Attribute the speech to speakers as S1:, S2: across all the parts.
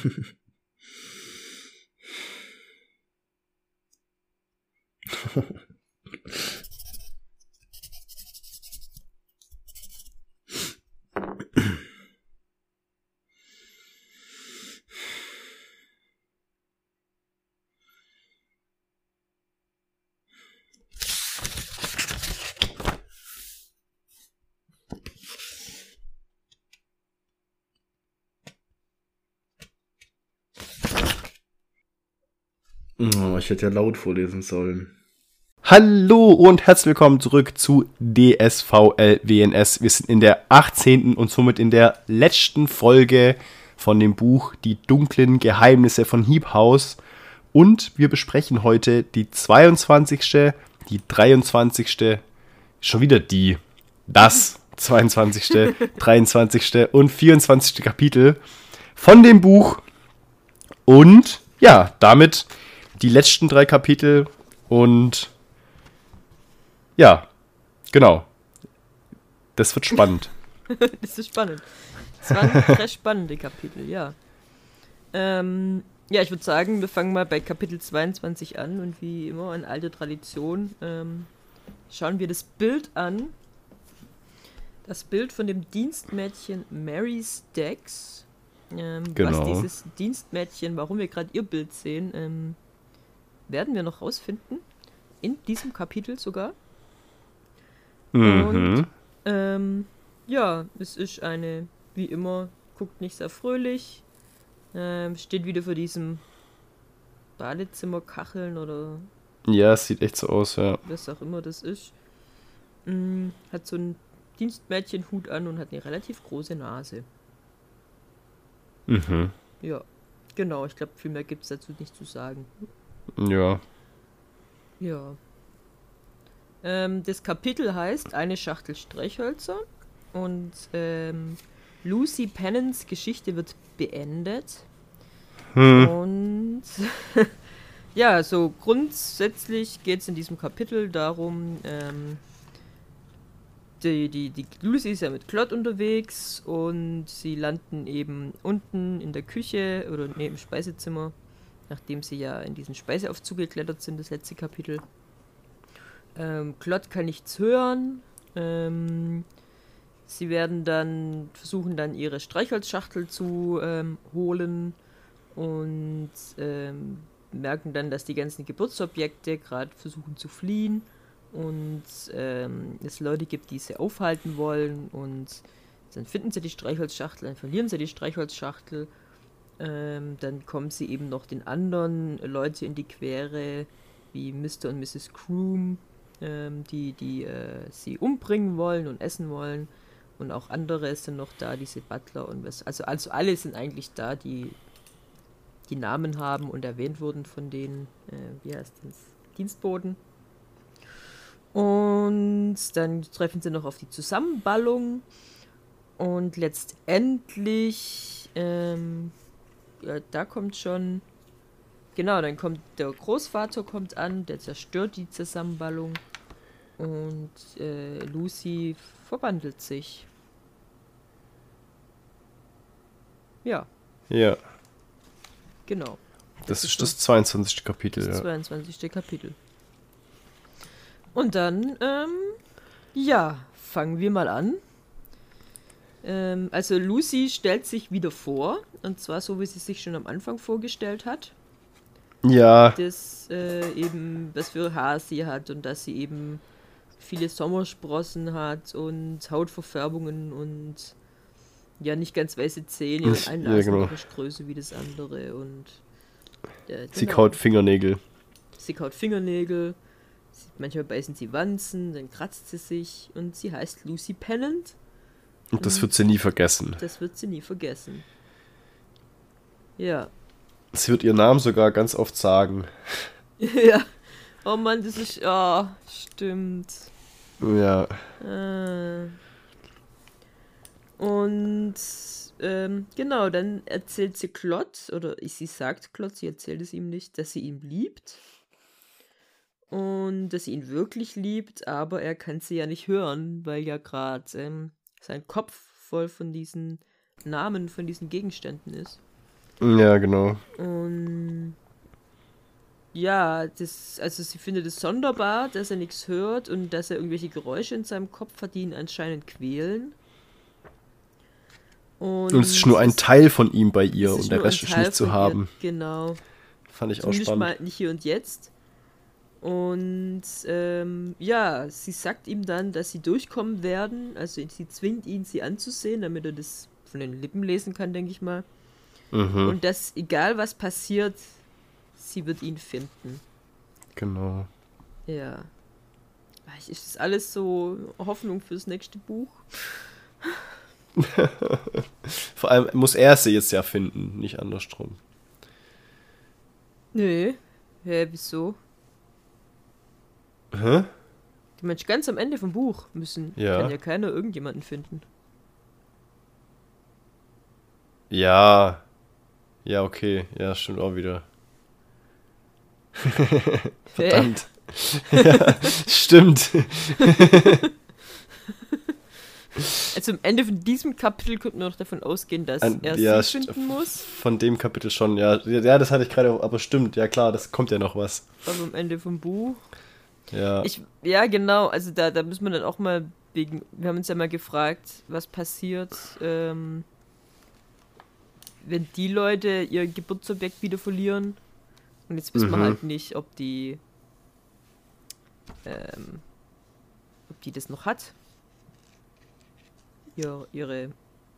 S1: Oh, ich hätte ja laut vorlesen sollen.
S2: Hallo und herzlich willkommen zurück zu DSVLWNS. Wir sind in der 18. und somit in der letzten Folge von dem Buch Die dunklen Geheimnisse von Heap House. Und wir besprechen heute die 22., die 23., schon wieder das 22., 23. und 24. Kapitel von dem Buch. Und ja, damit die letzten 3 Kapitel und ja, genau. Das wird spannend.
S3: Das ist spannend. Das waren sehr spannende Kapitel, ja. Ja, ich würde sagen, wir fangen mal bei Kapitel 22 an und wie immer in alter Tradition schauen wir das Bild an. Das Bild von dem Dienstmädchen Mary Staggs.
S2: Genau.
S3: Was dieses Dienstmädchen, warum wir gerade ihr Bild sehen, werden wir noch rausfinden. In diesem Kapitel sogar.
S2: Mhm.
S3: Und ja, es ist eine, wie immer, guckt nicht sehr fröhlich. Steht wieder vor diesem Badezimmerkacheln oder
S2: Ja, es sieht echt so aus, ja.
S3: was auch immer das ist. Hat so einen Dienstmädchenhut an und hat eine relativ große Nase.
S2: Mhm.
S3: Ja, genau, ich glaube, viel mehr gibt es dazu nicht zu sagen.
S2: Ja.
S3: Ja. Das Kapitel heißt Eine Schachtel Streichhölzer und Lucy Pennants Geschichte wird beendet. Und ja, so grundsätzlich geht es in diesem Kapitel darum, die Lucy ist ja mit Claude unterwegs und sie landen eben unten in der Küche oder im Speisezimmer, nachdem sie ja in diesen Speiseaufzug geklettert sind, das letzte Kapitel. Claude kann nichts hören. Sie versuchen dann ihre Streichholzschachtel zu holen und merken dann, dass die ganzen Geburtsobjekte gerade versuchen zu fliehen und es Leute gibt, die sie aufhalten wollen und dann finden sie die Streichholzschachtel, dann verlieren sie die Streichholzschachtel. Dann kommen sie eben noch den anderen Leute in die Quere, wie Mr. und Mrs. Kroom, die sie umbringen wollen und essen wollen. Und auch andere sind noch da, diese Butler und was. Also alle sind eigentlich da, die Namen haben und erwähnt wurden von den, wie heißt das, Dienstboten. Und dann treffen sie noch auf die Zusammenballung. Und letztendlich, ja, da kommt schon, genau, dann kommt der Großvater kommt an, der zerstört die Zusammenballung. Und Lucy verwandelt sich. Ja.
S2: Ja.
S3: Genau.
S2: Das ist das 22. Kapitel,
S3: Das
S2: ja.
S3: 22. Kapitel. Und dann, ja, fangen wir mal an. Also Lucy stellt sich wieder vor, und zwar so, wie sie sich schon am Anfang vorgestellt hat.
S2: Ja.
S3: Das eben, was für Haar sie hat und dass sie eben viele Sommersprossen hat und Hautverfärbungen und ja, nicht ganz weiße Zähne und ein Nasenloch ist größer wie das andere und
S2: sie kaut Fingernägel.
S3: Sie kaut Fingernägel, manchmal beißen sie Wanzen, dann kratzt sie sich und sie heißt Lucy Pennant.
S2: Und das wird sie nie vergessen.
S3: Das wird sie nie vergessen. Ja.
S2: Sie wird ihren Namen sogar ganz oft sagen.
S3: Ja. Oh Mann, das ist, stimmt.
S2: Ja.
S3: Und genau, dann erzählt sie Claude, oder sie sagt Claude, sie erzählt es ihm nicht, dass sie ihn liebt. Und dass sie ihn wirklich liebt, aber er kann sie ja nicht hören, weil ja gerade sein Kopf voll von diesen Namen, von diesen Gegenständen ist.
S2: Ja, genau.
S3: Und ja, also sie findet es sonderbar, dass er nichts hört und dass er irgendwelche Geräusche in seinem Kopf hat, die ihn anscheinend quälen.
S2: Und es ist nur ein Teil von ihm bei ihr
S3: es
S2: und der
S3: nur ein
S2: Rest ist
S3: Teil
S2: nicht zu
S3: von ihr,
S2: haben.
S3: genau.
S2: Fand ich auch
S3: Zumindest
S2: spannend.
S3: mal nicht hier und jetzt. Und ja, sie sagt ihm dann, dass sie durchkommen werden. Also sie zwingt ihn, sie anzusehen, damit er das von den Lippen lesen kann, denke ich mal.
S2: Mhm,
S3: Und dass, egal was passiert, sie wird ihn finden.
S2: genau.
S3: Ja. Ist das alles so Hoffnung fürs nächste Buch?
S2: Vor allem muss er sie jetzt ja finden, nicht andersrum.
S3: Nö. Hä, wieso?
S2: Hä?
S3: Du meinst, ganz am Ende vom Buch
S2: Ja.
S3: kann ja keiner irgendjemanden finden.
S2: Ja. Ja, okay. Ja, stimmt auch wieder. Verdammt. Ja, stimmt.
S3: Also am Ende von diesem Kapitel könnte man noch davon ausgehen, dass er
S2: ja,
S3: sie finden muss.
S2: Von dem Kapitel schon, ja. Ja, das hatte ich gerade, aber stimmt. Ja, klar, das kommt ja noch was.
S3: Aber am Ende vom Buch.
S2: Ja.
S3: Ja, genau. Also da müssen wir dann auch mal wegen. Wir haben uns ja mal gefragt, was passiert, wenn die Leute ihr Geburtsobjekt wieder verlieren. Und jetzt wissen wir halt nicht, ob die das noch hat. Ihre.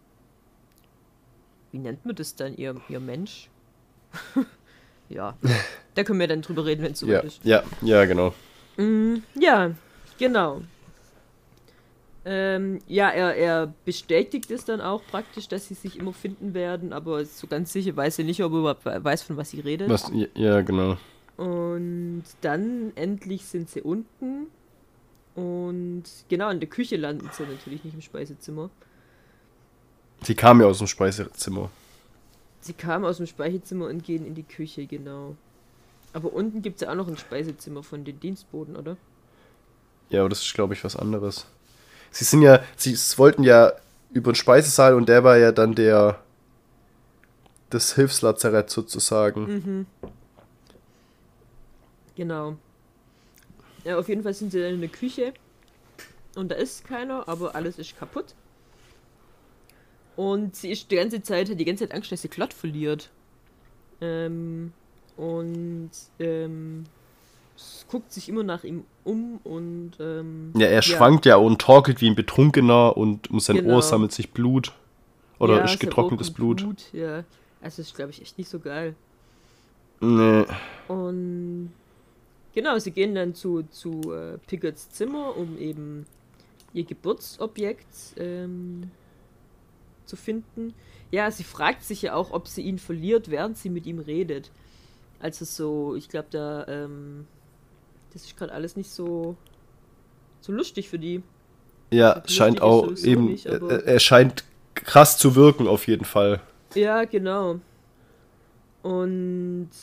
S3: Wie nennt man das dann? Ihr Mensch? Ja. Da können wir dann drüber reden, wenn es soweit ist.
S2: Ja, genau.
S3: Ja, genau. Ja, er bestätigt es dann auch praktisch, dass sie sich immer finden werden, aber so ganz sicher weiß er nicht, ob er überhaupt weiß, von was sie redet.
S2: Ja, genau.
S3: Und dann endlich sind sie unten und genau, in der Küche landen sie natürlich nicht im Speisezimmer.
S2: Sie kam ja aus dem Speisezimmer.
S3: Sie kamen aus dem Speisezimmer und gehen in die Küche, genau. Aber unten gibt es ja auch noch ein Speisezimmer von den Dienstboten, oder?
S2: Ja, aber das ist, glaube ich, was anderes. Sie wollten ja über den Speisesaal und der war ja dann das Hilfslazarett sozusagen.
S3: Genau. Ja, auf jeden Fall sind sie dann in der Küche und da ist keiner, aber alles ist kaputt. Und sie ist die ganze Zeit Angst, dass sie Klott verliert. Es guckt sich immer nach ihm um und
S2: Ja, er schwankt ja und torkelt wie ein Betrunkener und um sein Ohr sammelt sich Blut. Oder ist getrocknetes Blut.
S3: Ja, also ist, glaube ich, echt nicht so geil.
S2: Nee.
S3: Und genau, sie gehen dann zu Piggotts Zimmer, um eben ihr Geburtsobjekt zu finden. Ja, sie fragt sich ja auch, ob sie ihn verliert, während sie mit ihm redet. Also so, ich glaube, das ist gerade alles nicht so lustig für die.
S2: Ja,
S3: so
S2: scheint auch eben,
S3: nicht,
S2: er scheint krass zu wirken auf jeden Fall.
S3: Ja, genau. Und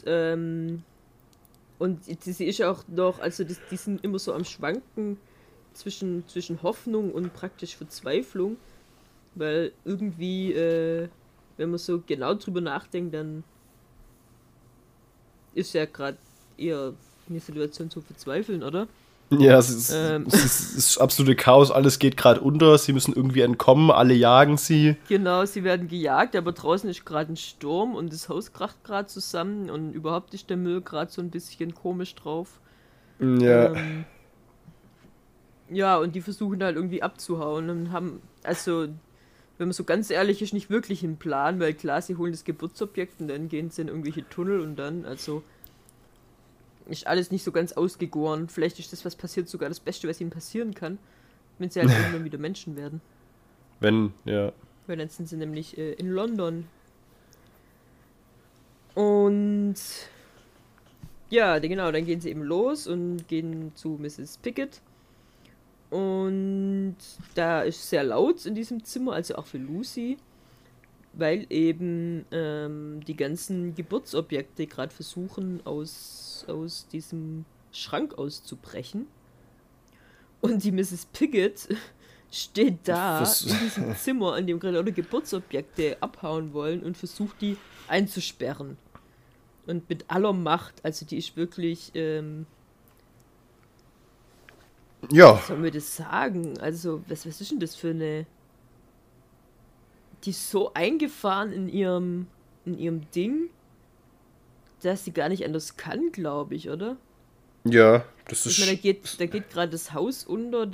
S3: sie ist ja auch noch, also die sind immer so am Schwanken zwischen Hoffnung und praktisch Verzweiflung, weil irgendwie, wenn man so genau drüber nachdenkt, dann ist ja gerade eher eine Situation zu verzweifeln, oder?
S2: Ja, es ist absolute Chaos, alles geht gerade unter, sie müssen irgendwie entkommen, alle jagen sie.
S3: Genau, sie werden gejagt, aber draußen ist gerade ein Sturm und das Haus kracht gerade zusammen und überhaupt ist der Müll gerade so ein bisschen komisch drauf.
S2: Ja.
S3: Ja, und die versuchen halt irgendwie abzuhauen und haben, also, wenn man so ganz ehrlich ist, nicht wirklich einen Plan, weil klar, sie holen das Geburtsobjekt und dann gehen sie in irgendwelche Tunnel und dann, also, ist alles nicht so ganz ausgegoren. Vielleicht ist das, was passiert, sogar das Beste, was ihnen passieren kann, wenn sie halt irgendwann wieder Menschen werden.
S2: Ja.
S3: Weil dann sind sie nämlich in London. Und ja, genau, dann gehen sie eben los und gehen zu Mrs. Pickett. Und da ist sehr laut in diesem Zimmer, also auch für Lucy, weil eben die ganzen Geburtsobjekte gerade versuchen, aus diesem Schrank auszubrechen. Und die Mrs. Pickett steht da
S2: Was-
S3: in diesem Zimmer, in dem gerade lauter Geburtsobjekte abhauen wollen und versucht, die einzusperren. Und mit aller Macht, also die ist wirklich,
S2: Ja,
S3: soll mir das sagen? Also, was ist denn das für eine... Die ist so eingefahren in ihrem Ding, dass sie gar nicht anders kann, glaube ich, oder?
S2: ja, das
S3: Ich
S2: ist.
S3: meine, da geht gerade das Haus unter,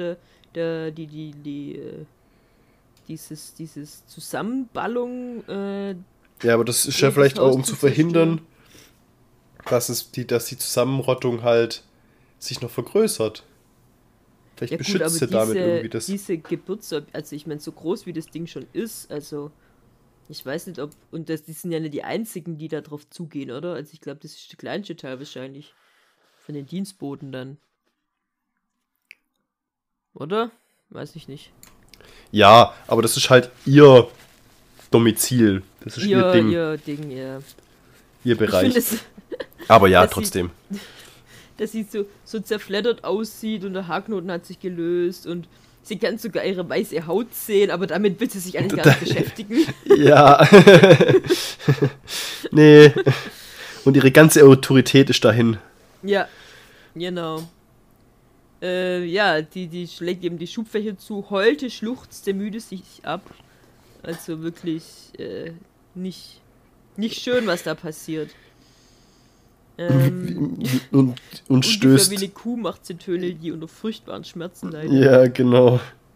S3: dieses Zusammenballung,
S2: Ja, aber das ist ja
S3: das
S2: vielleicht auch,
S3: Haus
S2: um
S3: zu
S2: zu verhindern, dass die Zusammenrottung halt sich noch vergrößert. Vielleicht
S3: ja gut,
S2: beschützt
S3: aber
S2: sie damit irgendwie das.
S3: diese Geburtsobjekte, also ich meine, so groß wie das Ding schon ist, also ich weiß nicht, ob, und die sind ja nicht die einzigen, die da drauf zugehen, oder? Also ich glaube, das ist der kleinste Teil wahrscheinlich von den Dienstboten dann. Oder? Weiß ich nicht.
S2: Ja, aber das ist halt ihr Domizil. Das ist ihr Ding,
S3: Ihr Ding, ja.
S2: ihr
S3: Ich finde
S2: Bereich.
S3: es,
S2: Aber ja,
S3: dass sie-
S2: trotzdem.
S3: dass sie so zerfleddert aussieht und der Haarknoten hat sich gelöst und sie kann sogar ihre weiße Haut sehen, aber damit will sie sich eigentlich gar nicht beschäftigen.
S2: Ja. Nee. Und ihre ganze Autorität ist dahin.
S3: Ja, genau. Ja, die schlägt eben die Schubfächer zu, heulte, schluchzte, müde sich ab. Also wirklich nicht schön, was da passiert.
S2: Und
S3: Ungefähr
S2: stößt.
S3: wie eine Kuh macht sie Töne, die unter furchtbaren Schmerzen leiden.
S2: Ja, genau.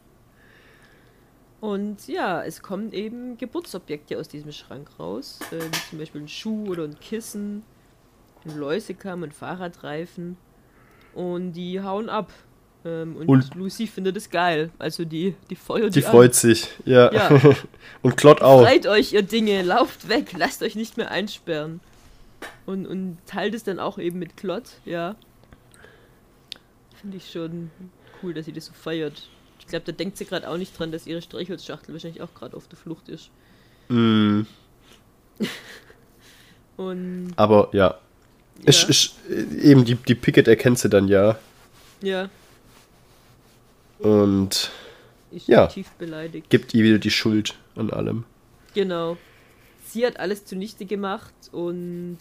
S3: Und ja, es kommen eben Geburtsobjekte aus diesem Schrank raus, wie zum Beispiel ein Schuh oder ein Kissen, ein Läusekamm, ein Fahrradreifen. Und die hauen ab. Und Lucy findet es geil. Also die feuert
S2: Die
S3: an.
S2: freut sich. Ja.
S3: Ja.
S2: Und Klott auch.
S3: Freit euch, ihr Dinge, lauft weg, lasst euch nicht mehr einsperren. Und teilt es dann auch eben mit Klott, ja. Finde ich schon cool, dass sie das so feiert. Ich glaube, da denkt sie gerade auch nicht dran, dass ihre Streichholzschachtel wahrscheinlich auch gerade auf der Flucht ist.
S2: Mm,
S3: Und
S2: aber ja.
S3: ja,
S2: Eben die Pickett erkennt sie dann ja.
S3: ja,
S2: Und
S3: ist
S2: Ja.
S3: tief beleidigt.
S2: gibt ihr wieder die Schuld an allem.
S3: Genau. Sie hat alles zunichte gemacht und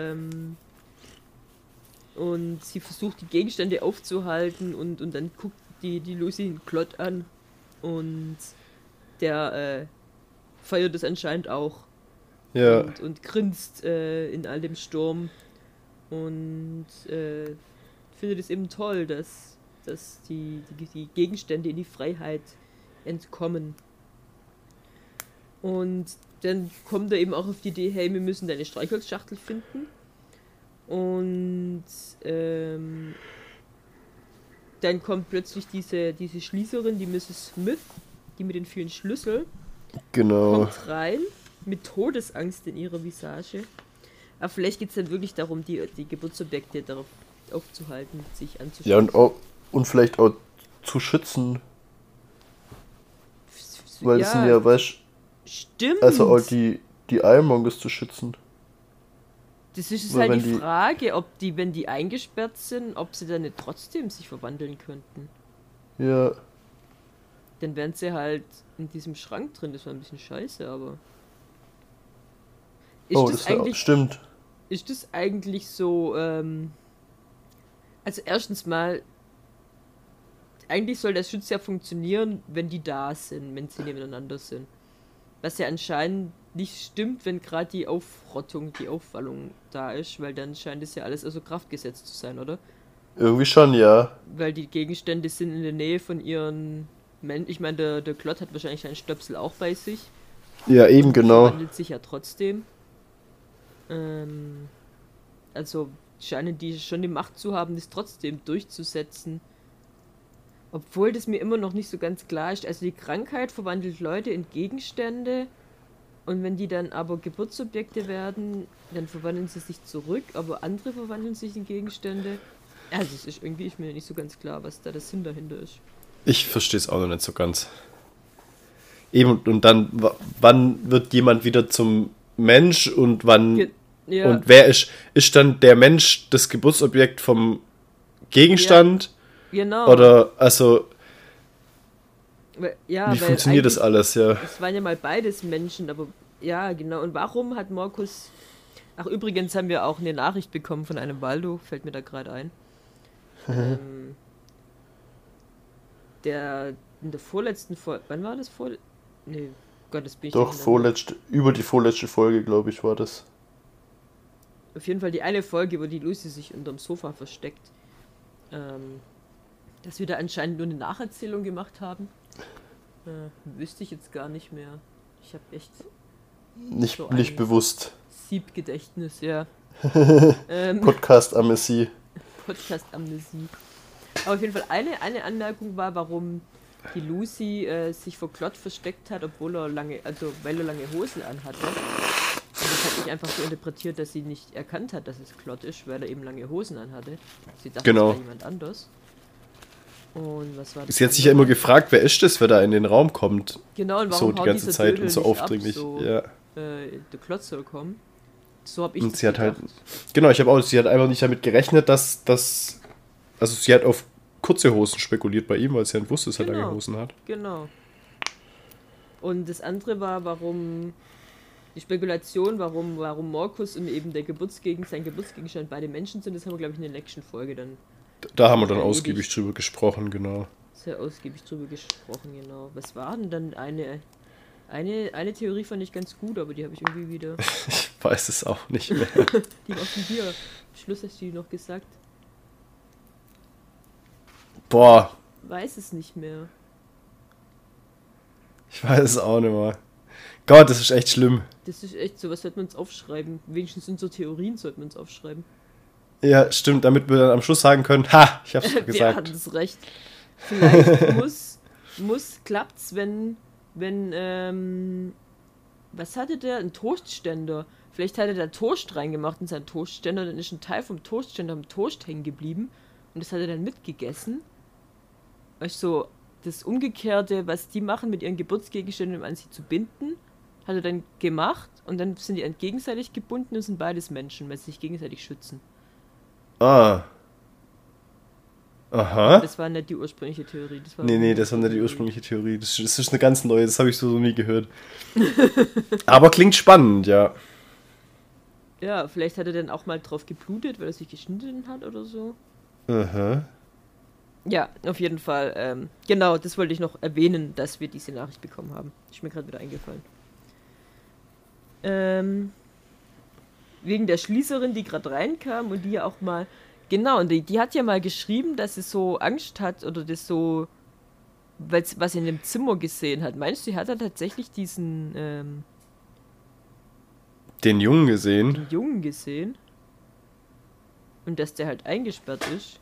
S3: sie versucht die Gegenstände aufzuhalten und dann guckt die Lucy einen Klott an und der feiert es anscheinend auch
S2: Ja.
S3: und grinst in all dem Sturm und findet es eben toll, dass die Gegenstände in die Freiheit entkommen. Und dann kommt er eben auch auf die Idee, hey, wir müssen deine Streichholzschachtel finden. Und dann kommt plötzlich diese Schließerin, die Mrs. Smith, die mit den vielen Schlüsseln,
S2: Genau.
S3: kommt rein, mit Todesangst in ihrer Visage. Aber vielleicht geht es dann wirklich darum, die Geburtsobjekte darauf aufzuhalten, sich anzuschauen.
S2: Ja, und vielleicht auch zu schützen. Weil es sind ja, weißt
S3: Stimmt.
S2: also auch die Ironmongers zu schützen.
S3: Das ist
S2: weil
S3: halt
S2: wenn
S3: die
S2: die-
S3: Frage, ob die, wenn die eingesperrt sind, ob sie dann nicht trotzdem sich verwandeln könnten.
S2: Ja.
S3: Dann wären sie halt in diesem Schrank drin. Das war ein bisschen scheiße, aber.
S2: Stimmt.
S3: Ist das eigentlich so, also erstens mal, eigentlich soll der Schutz ja funktionieren, wenn die da sind, wenn sie nebeneinander sind. Was ja anscheinend nicht stimmt, wenn gerade die Aufrottung, die Aufwallung da ist, weil dann scheint es ja alles außer Kraft gesetzt zu sein, oder?
S2: Irgendwie schon, ja.
S3: Weil die Gegenstände sind in der Nähe von ihren ich meine, der Klott hat wahrscheinlich einen Stöpsel auch bei sich.
S2: Ja, eben genau.
S3: Verwandelt sich ja trotzdem. Also scheinen die schon die Macht zu haben, das trotzdem durchzusetzen. Obwohl das mir immer noch nicht so ganz klar ist. Also die Krankheit verwandelt Leute in Gegenstände und wenn die dann aber Geburtsobjekte werden, dann verwandeln sie sich zurück, aber andere verwandeln sich in Gegenstände. Also es ist irgendwie mir nicht so ganz klar, was da der Sinn dahinter ist.
S2: Ich verstehe es auch noch nicht so ganz. Eben, und dann, wann wird jemand wieder zum Mensch und wann.
S3: Ja,
S2: Und wer ist dann der Mensch das Geburtsobjekt vom Gegenstand?
S3: genau.
S2: Oder, also,
S3: Ja,
S2: Wie funktioniert das alles, ja?
S3: Es waren ja mal beides Menschen, aber ja, genau. Und warum hat Markus... Ach, übrigens haben wir auch eine Nachricht bekommen von einem Waldo, fällt mir da gerade ein. Der in der vorletzten Folge... Wann war das? Nee, Gott, das bin ich
S2: Doch, über die vorletzte Folge, glaube ich, war das.
S3: Auf jeden Fall die eine Folge, wo die Lucy sich unterm Sofa versteckt. Dass wir da anscheinend nur eine Nacherzählung gemacht haben. Wüsste ich jetzt gar nicht mehr. Ich habe echt so
S2: Nicht bewusst.
S3: Siebgedächtnis, ja.
S2: Podcast-Amnesie.
S3: Podcast-Amnesie. Aber auf jeden Fall eine Anmerkung war, warum die Lucy sich vor Klott versteckt hat, weil er lange Hosen anhatte. Und das habe ich einfach so interpretiert, dass sie nicht erkannt hat, dass es Klott ist, weil er eben lange Hosen anhatte. Sie dachte,
S2: Genau.
S3: es war jemand anders. Und was war das?
S2: Sie hat sich ja immer gefragt, wer ist das, wer da in den Raum kommt.
S3: Genau, und
S2: So
S3: warum
S2: die
S3: haut
S2: ganze
S3: dieser
S2: Zeit
S3: Dödel
S2: und so
S3: nicht
S2: aufdringlich.
S3: ab, so,
S2: Ja.
S3: der Klotz soll kommen. So habe ich
S2: Und
S3: das
S2: sie hat halt.
S3: gedacht.
S2: Genau, sie hat einfach nicht damit gerechnet, dass. Also sie hat auf kurze Hosen spekuliert bei ihm, weil sie halt wusste, dass er
S3: Genau.
S2: lange Hosen hat.
S3: Genau. Und das andere war, die Spekulation, warum Markus und eben sein Geburtsgegenstand beide Menschen sind, das haben wir, glaube ich, in der nächsten Folge dann
S2: Da haben wir dann
S3: erledigt.
S2: ausgiebig drüber gesprochen, genau.
S3: Sehr ausgiebig drüber gesprochen, genau. Was war denn dann eine Theorie fand ich ganz gut, aber die habe ich irgendwie wieder...
S2: Ich weiß es auch nicht mehr.
S3: Die war von dir. Am Schluss hast du die noch gesagt.
S2: Boah,
S3: Weiß es nicht mehr.
S2: ich weiß es auch nicht mehr. Gott, das ist echt schlimm.
S3: Das ist echt so, was sollte man uns aufschreiben? Wenigstens unsere Theorien sollten wir uns aufschreiben.
S2: Ja, stimmt, damit wir dann am Schluss sagen können, ha, ich hab's doch
S3: Wir
S2: gesagt.
S3: hatten es recht. Vielleicht klappt's, wenn, was hatte der? Ein Toastständer. Vielleicht hat er da Toast reingemacht in seinen Toastständer, dann ist ein Teil vom Toastständer am Toast hängen geblieben und das hat er dann mitgegessen. Weißt du, so das Umgekehrte, was die machen mit ihren Geburtsgegenständen, um an sie zu binden, hat er dann gemacht und dann sind die gegenseitig gebunden und sind beides Menschen, weil sie sich gegenseitig schützen.
S2: Ah. Aha.
S3: Das war nicht die ursprüngliche Theorie. Das war
S2: Nee, das war nicht die ursprüngliche Theorie. Das ist eine ganz neue, das habe ich so noch nie gehört. Aber klingt spannend, ja.
S3: Ja, vielleicht hat er dann auch mal drauf geblutet, weil er sich geschnitten hat oder so.
S2: Aha.
S3: Ja, auf jeden Fall. Genau, das wollte ich noch erwähnen, dass wir diese Nachricht bekommen haben. Ist mir gerade wieder eingefallen. Wegen der Schließerin, die gerade reinkam und die ja auch mal... Genau, und die hat ja mal geschrieben, dass sie so Angst hat oder das so... was sie in dem Zimmer gesehen hat. Meinst du, sie hat da tatsächlich diesen...
S2: Den Jungen gesehen.
S3: den Jungen gesehen? Und dass der halt eingesperrt ist?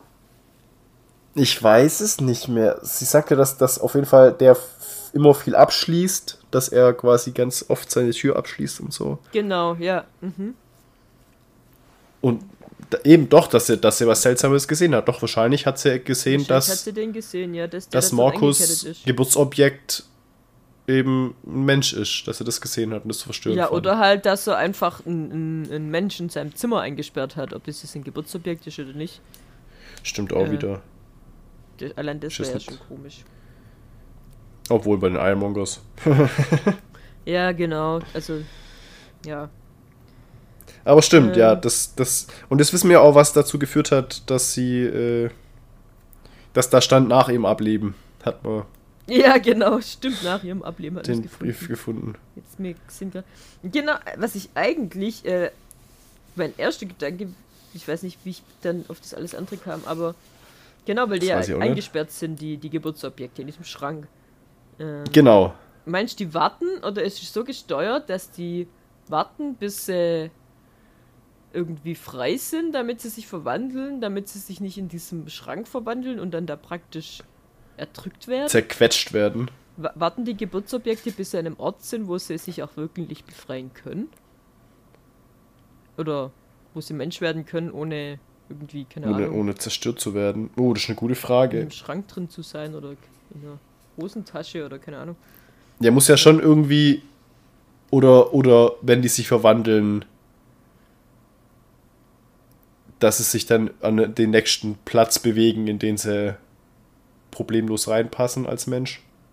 S2: Ich weiß es nicht mehr. Sie sagte, dass das auf jeden Fall der immer viel abschließt, dass er quasi ganz oft seine Tür abschließt und so.
S3: Genau, ja. Mhm.
S2: Und eben doch, dass sie was Seltsames gesehen hat. Doch, wahrscheinlich hat sie gesehen,
S3: Wahrscheinlich hat
S2: dass
S3: sie den gesehen, ja, dass
S2: dass
S3: da so
S2: Markus
S3: eingekettet ist.
S2: Geburtsobjekt eben ein Mensch ist, dass er das gesehen hat und das verstörend
S3: Ja,
S2: fand.
S3: oder halt, dass er einfach einen Menschen in seinem Zimmer eingesperrt hat, ob das jetzt ein Geburtsobjekt ist oder nicht.
S2: Stimmt auch wieder.
S3: Allein das wäre ja
S2: Schiss
S3: schon
S2: nicht.
S3: komisch.
S2: Obwohl bei den Ironmongers.
S3: Ja, genau, also, ja.
S2: Aber stimmt, ja, das und das wissen wir auch, was dazu geführt hat, dass dass da stand nach ihrem Ableben, hat man
S3: Ja, genau, stimmt, nach ihrem Ableben hat
S2: den
S3: es
S2: Brief gefunden.
S3: Jetzt sind wir. Genau, was ich eigentlich, mein erster Gedanke, ich weiß nicht, wie ich dann auf das alles andere kam, aber genau, weil die
S2: Das weiß ich
S3: ja
S2: auch nicht.
S3: eingesperrt sind, die Geburtsobjekte in diesem Schrank.
S2: Genau.
S3: Meinst du, die warten oder ist es so gesteuert, dass die warten, bis sie irgendwie frei sind, damit sie sich verwandeln, damit sie sich nicht in diesem Schrank verwandeln und dann da praktisch erdrückt werden?
S2: Zerquetscht werden.
S3: Warten die Geburtsobjekte, bis sie an einem Ort sind, wo sie sich auch wirklich befreien können? Oder wo sie Mensch werden können, ohne irgendwie, keine Ahnung,
S2: Ohne zerstört zu werden. Oh, das ist eine gute
S3: in
S2: Frage.
S3: einem Schrank drin zu sein oder in einer Hosentasche oder keine Ahnung.
S2: Der muss ja schon irgendwie oder wenn die sich verwandeln, dass sie sich dann an den nächsten Platz bewegen, in den sie problemlos reinpassen als Mensch.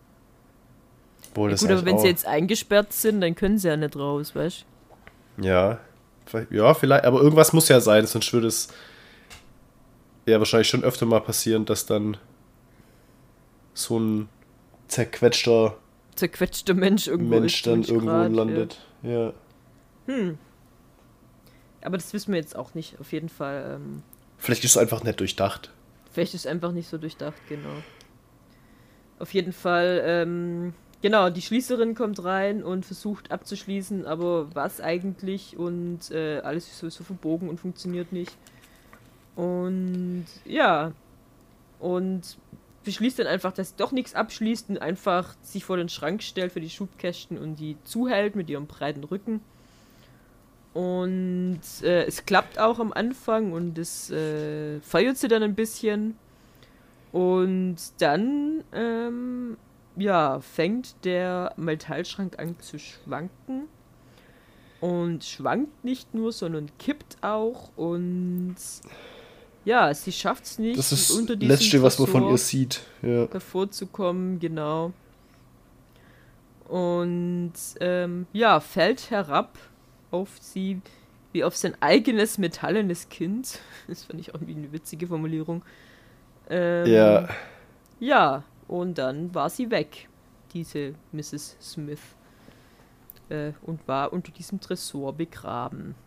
S2: Boah,
S3: Ja,
S2: das
S3: gut,
S2: ist
S3: aber wenn
S2: eigentlich
S3: sie jetzt eingesperrt sind, dann können sie ja nicht raus, weißt
S2: Ja, ja, vielleicht, aber irgendwas muss ja sein, sonst würde es ja wahrscheinlich schon öfter mal passieren, dass dann so ein zerquetschter
S3: zerquetschter Mensch irgendwo
S2: Mensch
S3: ist.
S2: dann
S3: wollte ich
S2: irgendwo
S3: grad,
S2: landet. Ja.
S3: Ja. Aber das wissen wir jetzt auch nicht, auf jeden Fall.
S2: Vielleicht ist es einfach nicht durchdacht.
S3: Vielleicht ist es einfach nicht so durchdacht, genau. Auf jeden Fall, genau, die Schließerin kommt rein und versucht abzuschließen, aber was eigentlich? Und alles ist sowieso verbogen und funktioniert nicht. Und ja, und beschließt dann einfach, dass sie doch nichts abschließt und einfach sich vor den Schrank stellt für die Schubkästen und die zuhält mit ihrem breiten Rücken. Und es klappt auch am Anfang und es feiert sie dann ein bisschen. Und dann, ja, fängt der Metallschrank an zu schwanken. Und schwankt nicht nur, sondern kippt auch. Und ja, sie schafft es nicht,
S2: Das ist
S3: unter
S2: das
S3: diesem
S2: Letzte, was man von
S3: Tresor
S2: ihr sieht. Ja.
S3: hervorzukommen, genau. Und ja, fällt herab auf sie wie auf sein eigenes metallenes Kind. Das fand ich auch irgendwie eine witzige Formulierung.
S2: Ja.
S3: Ja, und dann war sie weg, diese Mrs. Smith. Und war unter diesem Tresor begraben.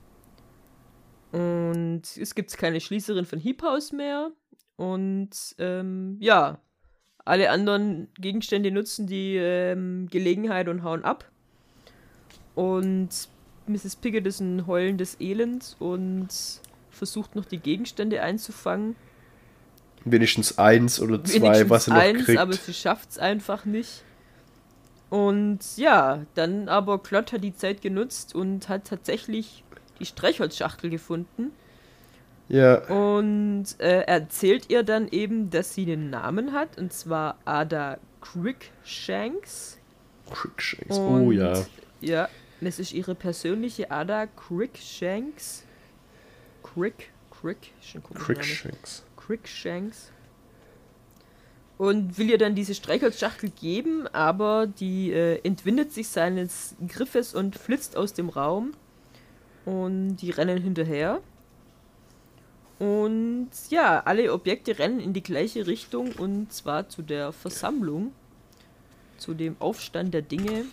S3: Und es gibt keine Schließerin von Heap House mehr. Und ja, alle anderen Gegenstände nutzen die Gelegenheit und hauen ab. Und Mrs. Piggott ist ein heulendes Elend und versucht noch die Gegenstände einzufangen.
S2: Wenigstens eins oder zwei,
S3: Wenigstens
S2: was sie noch
S3: eins,
S2: kriegt.
S3: aber sie schafft es einfach nicht. Und ja, dann aber Klott hat die Zeit genutzt und hat tatsächlich die Streichholzschachtel gefunden.
S2: Ja.
S3: Und erzählt ihr dann eben, dass sie einen Namen hat, und zwar Ada Cruikshanks.
S2: Cruikshanks.
S3: Und
S2: Oh ja.
S3: ja, das ist ihre persönliche Ada Cruikshanks. Crick, ist ein komischer Name.
S2: Cruikshanks.
S3: Cruikshanks. Und will ihr dann diese Streichholzschachtel geben, aber die entwindet sich seines Griffes und flitzt aus dem Raum. Und die rennen hinterher. Und ja, alle Objekte rennen in die gleiche Richtung, und zwar zu der Versammlung, zu dem Aufstand der Dinge.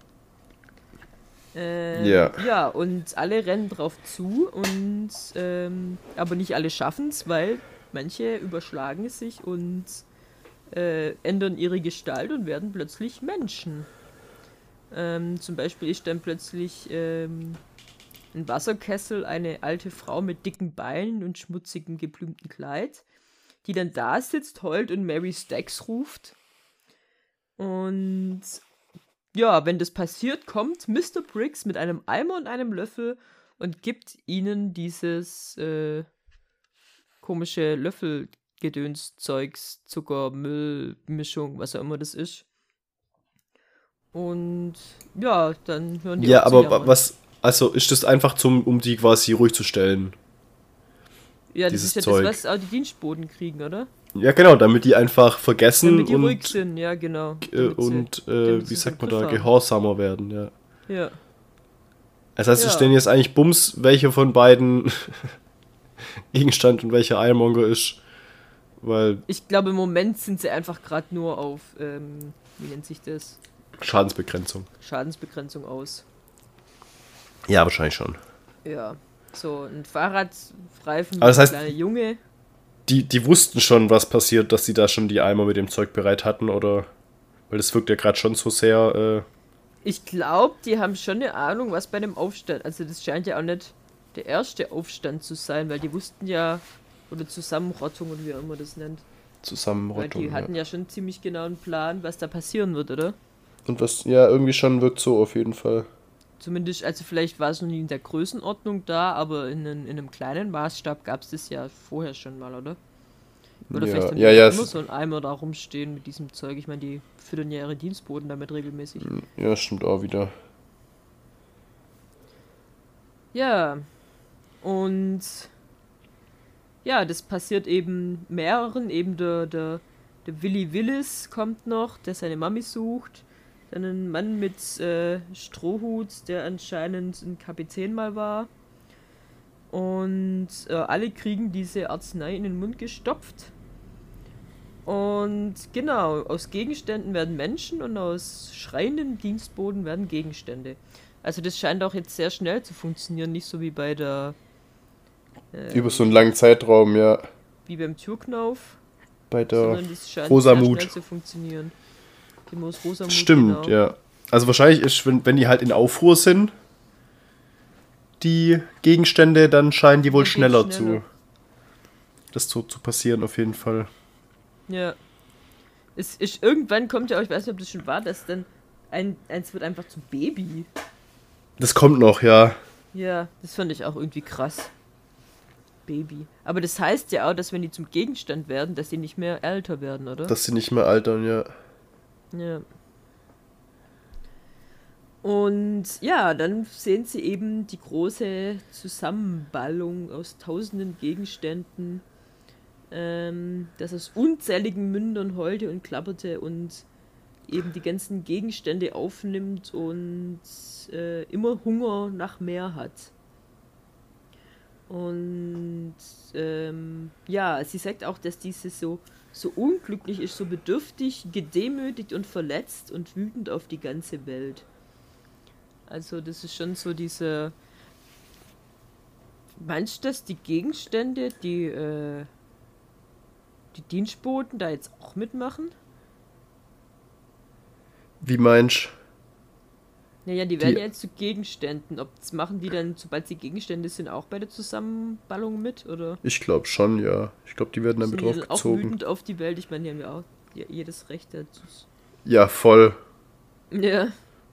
S2: Ja.
S3: Ja, und alle rennen drauf zu, und aber nicht alle schaffen es, weil manche überschlagen sich und ändern ihre Gestalt und werden plötzlich Menschen. Zum Beispiel ist dann plötzlich ein Wasserkessel eine alte Frau mit dicken Beinen und schmutzigem geblümten Kleid, die dann da sitzt, heult und Mary Stacks ruft. Und ja, wenn das passiert, kommt Mr. Briggs mit einem Eimer und einem Löffel und gibt ihnen dieses komische Löffelgedönszeugs, Zucker, Müll, Mischung, was auch immer das ist. Und ja, dann hören die
S2: Ja,
S3: auf zu
S2: aber
S3: jammern.
S2: was, also ist das einfach um die quasi ruhig zu stellen?
S3: Ja, das
S2: dieses
S3: ist ja
S2: Zeug?
S3: das, was auch die Dienstboten kriegen, oder?
S2: Ja, genau, damit die einfach vergessen
S3: Damit die ruhig
S2: und,
S3: sind, ja, genau. Damit
S2: wie
S3: sie
S2: sagt
S3: so
S2: man
S3: einen
S2: da,
S3: Griff haben.
S2: gehorsamer werden, ja.
S3: Ja.
S2: Das heißt,
S3: Ja.
S2: es stehen jetzt eigentlich Bums, welcher von beiden Gegenstand und welcher Eiermonger ist, weil
S3: Ich glaube, im Moment sind sie einfach gerade nur auf, wie nennt sich das?
S2: Schadensbegrenzung.
S3: Schadensbegrenzung aus.
S2: Ja, wahrscheinlich schon.
S3: Ja. So, ein Fahrradreifen
S2: Aber das heißt-
S3: ein kleiner Junge.
S2: Die wussten schon, was passiert, dass sie da schon die Eimer mit dem Zeug bereit hatten, oder? Weil das wirkt ja gerade schon so sehr,
S3: Ich glaube, die haben schon eine Ahnung, was bei dem Aufstand. Also, das scheint ja auch nicht der erste Aufstand zu sein, weil die wussten ja, oder Zusammenrottung oder wie auch immer das nennt. Weil
S2: Zusammenrottung.
S3: die hatten ja schon ziemlich genau einen Plan, was da passieren wird, oder?
S2: Und was, ja, irgendwie schon wirkt so auf jeden Fall.
S3: Zumindest, also vielleicht war es noch nie in der Größenordnung da, aber in einem kleinen Maßstab gab es das ja vorher schon mal, oder? Oder
S2: Ja,
S3: vielleicht haben
S2: ja,
S3: die
S2: ja,
S3: immer
S2: es-
S3: so einen Eimer da rumstehen mit diesem Zeug. Ich meine, die füttern ja ihre Dienstboten damit regelmäßig.
S2: Ja, stimmt auch wieder.
S3: Ja, und ja, das passiert eben mehreren. Eben der Willy Willis kommt noch, der seine Mami sucht. Dann ein Mann mit Strohhut, der anscheinend ein Kapitän mal war. Und alle kriegen diese Arznei in den Mund gestopft. Und genau, aus Gegenständen werden Menschen und aus schreienden Dienstboten werden Gegenstände. Also das scheint auch jetzt sehr schnell zu funktionieren, nicht so wie bei der...
S2: Über so einen langen Zeitraum, ja.
S3: Wie beim Türknauf.
S2: Bei der
S3: Sondern das scheint
S2: Rosamut.
S3: sehr schnell zu funktionieren. Die Moos Rosamut,
S2: Stimmt,
S3: genau.
S2: ja. Also wahrscheinlich ist, wenn die halt in Aufruhr sind, die Gegenstände, dann scheinen die wohl
S3: Dann geht's
S2: schneller
S3: schneller.
S2: zu passieren auf jeden Fall.
S3: Ja. Es ist, irgendwann kommt ja auch, ich weiß nicht, ob das schon war, dass dann eins wird einfach zum Baby.
S2: Das kommt noch, ja.
S3: Ja, das fand ich auch irgendwie krass. Baby. Aber das heißt ja auch, dass wenn die zum Gegenstand werden, dass sie nicht mehr älter werden, oder?
S2: Dass sie nicht mehr altern, ja.
S3: Ja. Und ja, dann sehen sie eben die große Zusammenballung aus tausenden Gegenständen, das aus unzähligen Mündern heulte und klapperte und eben die ganzen Gegenstände aufnimmt und immer Hunger nach mehr hat. Und ja, sie sagt auch, dass diese so unglücklich ist, so bedürftig, gedemütigt und verletzt und wütend auf die ganze Welt. Also das ist schon so diese... Meinst du, dass die Gegenstände, die Dienstboten da jetzt auch mitmachen?
S2: Wie meinst
S3: Naja, die werden ja jetzt zu Gegenständen. Ob das machen die dann, sobald sie Gegenstände sind, auch bei der Zusammenballung mit, oder?
S2: Ich glaube schon, ja. Ich glaube, die werden damit
S3: Sind die dann auch
S2: draufgezogen.
S3: wütend auf die Welt? Ich meine, die haben ja auch jedes Recht dazu.
S2: Ja, voll.
S3: Ja.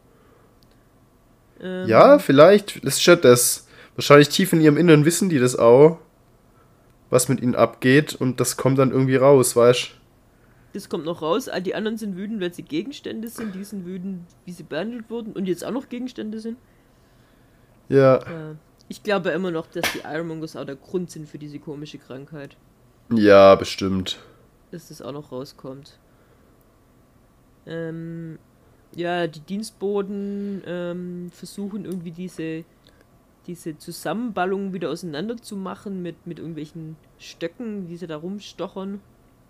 S2: Ja, vielleicht. Das ist ja das. Wahrscheinlich tief in ihrem Inneren wissen die das auch, was mit ihnen abgeht. Und das kommt dann irgendwie raus, weißt
S3: Das kommt noch raus. All die anderen sind wütend, weil sie Gegenstände sind. Die sind wütend, wie sie behandelt wurden. Und jetzt auch noch Gegenstände sind.
S2: Ja.
S3: Ich glaube immer noch, dass die Ironmongers auch der Grund sind für diese komische Krankheit.
S2: Ja, bestimmt.
S3: Dass das auch noch rauskommt. Ja, die Dienstboten versuchen irgendwie diese Zusammenballung wieder auseinanderzumachen mit irgendwelchen Stöcken, die sie da rumstochern.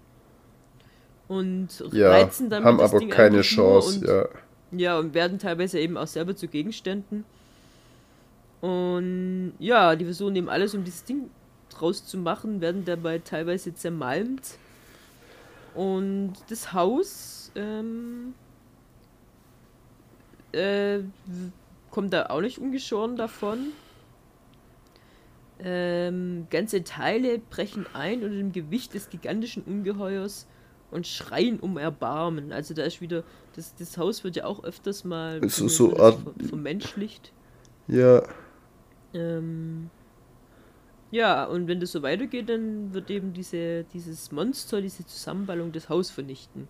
S3: Und
S2: Ja,
S3: reizen damit
S2: haben
S3: das
S2: aber
S3: Ding
S2: keine
S3: einfach nur
S2: Chance,
S3: und,
S2: ja.
S3: Ja, und werden teilweise eben auch selber zu Gegenständen. Und ja, die versuchen eben alles, um dieses Ding draus zu machen, werden dabei teilweise zermalmt. Und das Haus kommt da auch nicht ungeschoren davon. Ganze Teile brechen ein unter dem Gewicht des gigantischen Ungeheuers und schreien um Erbarmen. Also da ist wieder, das Haus wird ja auch öfters mal vermenschlicht.
S2: Ja.
S3: Ja, und wenn das so weitergeht, dann wird eben dieses Monster, diese Zusammenballung das Haus vernichten.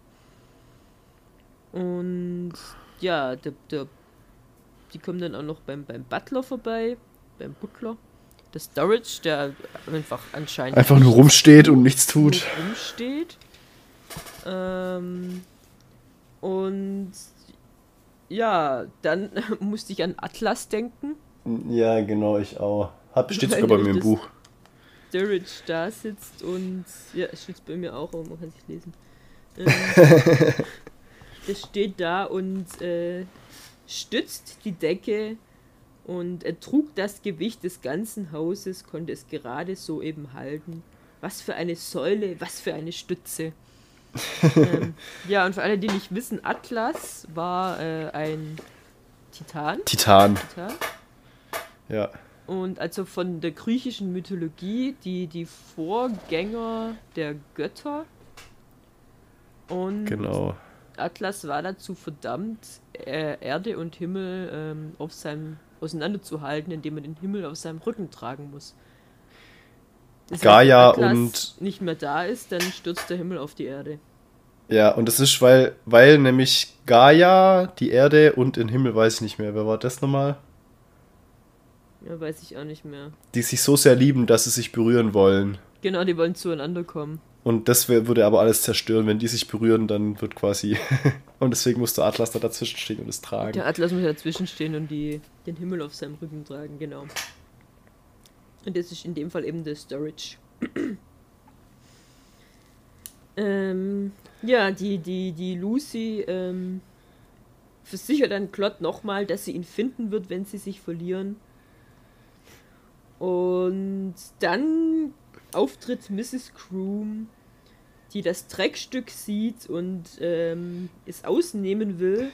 S3: Und ja, die kommen dann auch noch beim Butler vorbei, beim Butler. Der Storage, der einfach anscheinend
S2: Einfach nur rumsteht und nichts tut.
S3: nur rumsteht. Und ja, dann musste ich an Atlas denken.
S2: Ja, genau, ich auch. Steht
S3: Weil
S2: sogar bei mir im
S3: das
S2: Buch.
S3: Storage da sitzt und ja, es steht bei mir auch, aber man kann es nicht lesen. Der steht da und stützt die Decke und er trug das Gewicht des ganzen Hauses, konnte es gerade so eben halten. Was für eine Säule, was für eine Stütze. Ja, und für alle, die nicht wissen, Atlas war ein Titan.
S2: Titan. Ja.
S3: Und also von der griechischen Mythologie die Vorgänger der Götter. Und
S2: Genau.
S3: Atlas war dazu verdammt, Erde und Himmel auseinanderzuhalten, indem er den Himmel auf seinem Rücken tragen muss. Das
S2: Gaia
S3: heißt, wenn Atlas
S2: und...
S3: nicht mehr da ist, dann stürzt der Himmel auf die Erde.
S2: Ja, und das ist, weil nämlich Gaia, die Erde und den Himmel, weiß ich nicht mehr. Wer war das nochmal?
S3: Ja, weiß ich auch nicht mehr.
S2: Die sich so sehr lieben, dass sie sich berühren wollen.
S3: Genau, die wollen zueinander kommen.
S2: Und das würde aber alles zerstören. Wenn die sich berühren, dann wird quasi... Und deswegen muss der Atlas da dazwischen stehen und es tragen.
S3: Der Atlas muss dazwischen stehen und den Himmel auf seinem Rücken tragen, genau. Und das ist in dem Fall eben der Storage. Ja, die Lucy versichert dann Claude nochmal, dass sie ihn finden wird, wenn sie sich verlieren. Und dann auftritt Mrs. Kroom, die das Dreckstück sieht und es ausnehmen will.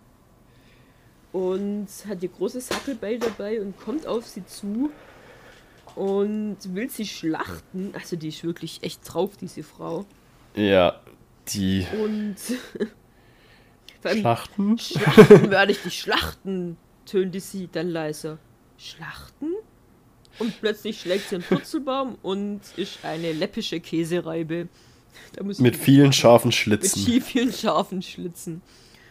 S3: Und hat ihr großes Hackelbeil dabei und kommt auf sie zu und will sie schlachten. Also die ist wirklich echt drauf, diese Frau.
S2: Ja, die...
S3: Und...
S2: Schlachten?
S3: Schlachten werde ich dich schlachten, tönte sie dann leiser. Schlachten? Und plötzlich schlägt sie einen Purzelbaum und ist eine läppische Käsereibe. Da muss
S2: mit vielen scharfen Schlitzen.
S3: Mit vielen scharfen Schlitzen.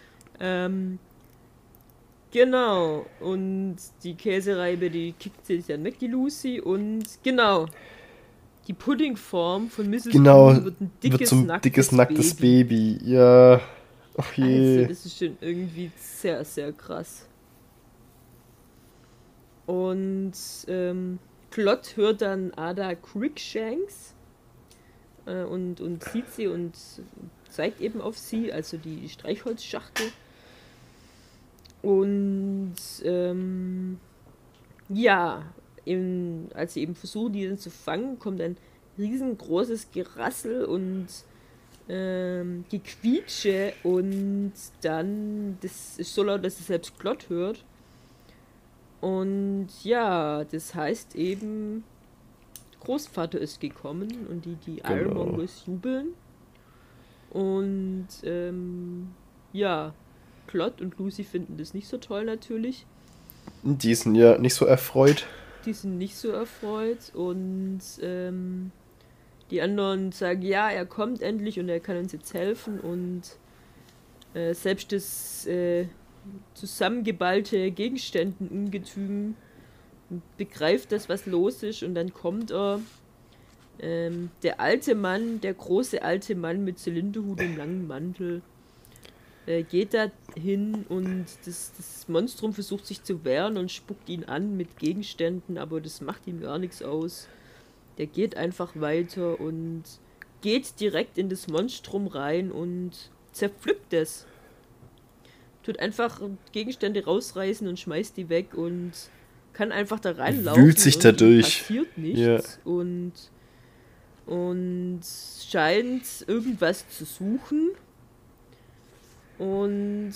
S3: Genau. Und die Käsereibe, die kickt sich dann weg, die Lucy. Und genau. Die Puddingform von Mrs.
S2: Genau,
S3: wird ein
S2: wird zum nacktes Baby. Ja. Ach je.
S3: Also, das ist schon irgendwie sehr, sehr krass. Und Claude hört dann Ada Cruikshanks und sieht sie und zeigt eben auf sie, also die Streichholzschachtel. Und ja, als sie eben versuchen, die dann zu fangen, kommt ein riesengroßes Gerassel und Gequietsche und dann, das ist so laut, dass es selbst Claude hört. Und ja, das heißt eben, Großvater ist gekommen und die Ironmongers jubeln. Und ja, Claude und Lucy finden das nicht so toll natürlich.
S2: Die sind ja nicht so erfreut.
S3: Die sind nicht so erfreut und die anderen sagen, ja, er kommt endlich und er kann uns jetzt helfen und selbst das zusammengeballte Gegenständen-Ungetüm begreift das, was los ist und dann kommt er, der alte Mann, der große alte Mann mit Zylinderhut und langem Mantel, geht da hin und das Monstrum versucht sich zu wehren und spuckt ihn an mit Gegenständen, aber das macht ihm gar nichts aus. Der geht einfach weiter und geht direkt in das Monstrum rein und zerpflückt es. Tut einfach Gegenstände rausreißen und schmeißt die weg und kann einfach da reinlaufen.
S2: Wühlt sich da durch.
S3: Passiert nichts und scheint irgendwas zu suchen. Und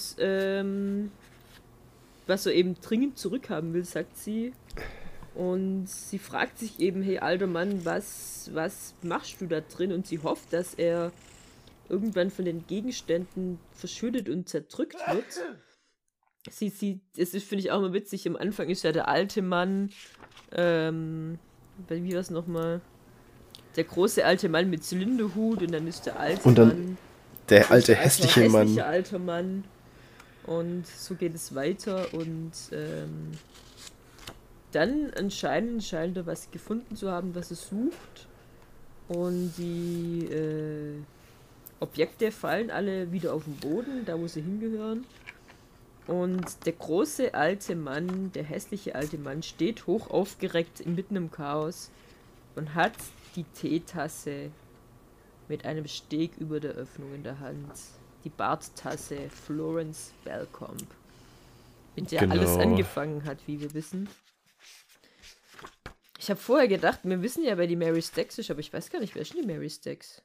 S3: was er eben dringend zurückhaben will, sagt sie. Und sie fragt sich eben, hey alter Mann, was machst du da drin? Und sie hofft, dass er irgendwann von den Gegenständen verschüttet und zerdrückt wird. Das ist, finde ich, auch mal witzig. Am Anfang ist ja der alte Mann, wie war es nochmal? Der große alte Mann mit Zylinderhut und dann ist der alte
S2: und dann
S3: Mann.
S2: Der alte hässliche Mann.
S3: Der alter Mann. Und so geht es weiter und dann anscheinend scheint er was gefunden zu haben, was er sucht. Und die Objekte fallen alle wieder auf den Boden, da wo sie hingehören. Und der große alte Mann, der hässliche alte Mann, steht hoch aufgereckt mitten im Chaos und hat die Teetasse mit einem Steg über der Öffnung in der Hand. Die Barttasse Florence Belcombe, mit der alles angefangen hat, wie wir wissen. Ich habe vorher gedacht, wir wissen ja, wer die Mary Staggs ist, aber ich weiß gar nicht, wer ist denn die Mary Staggs?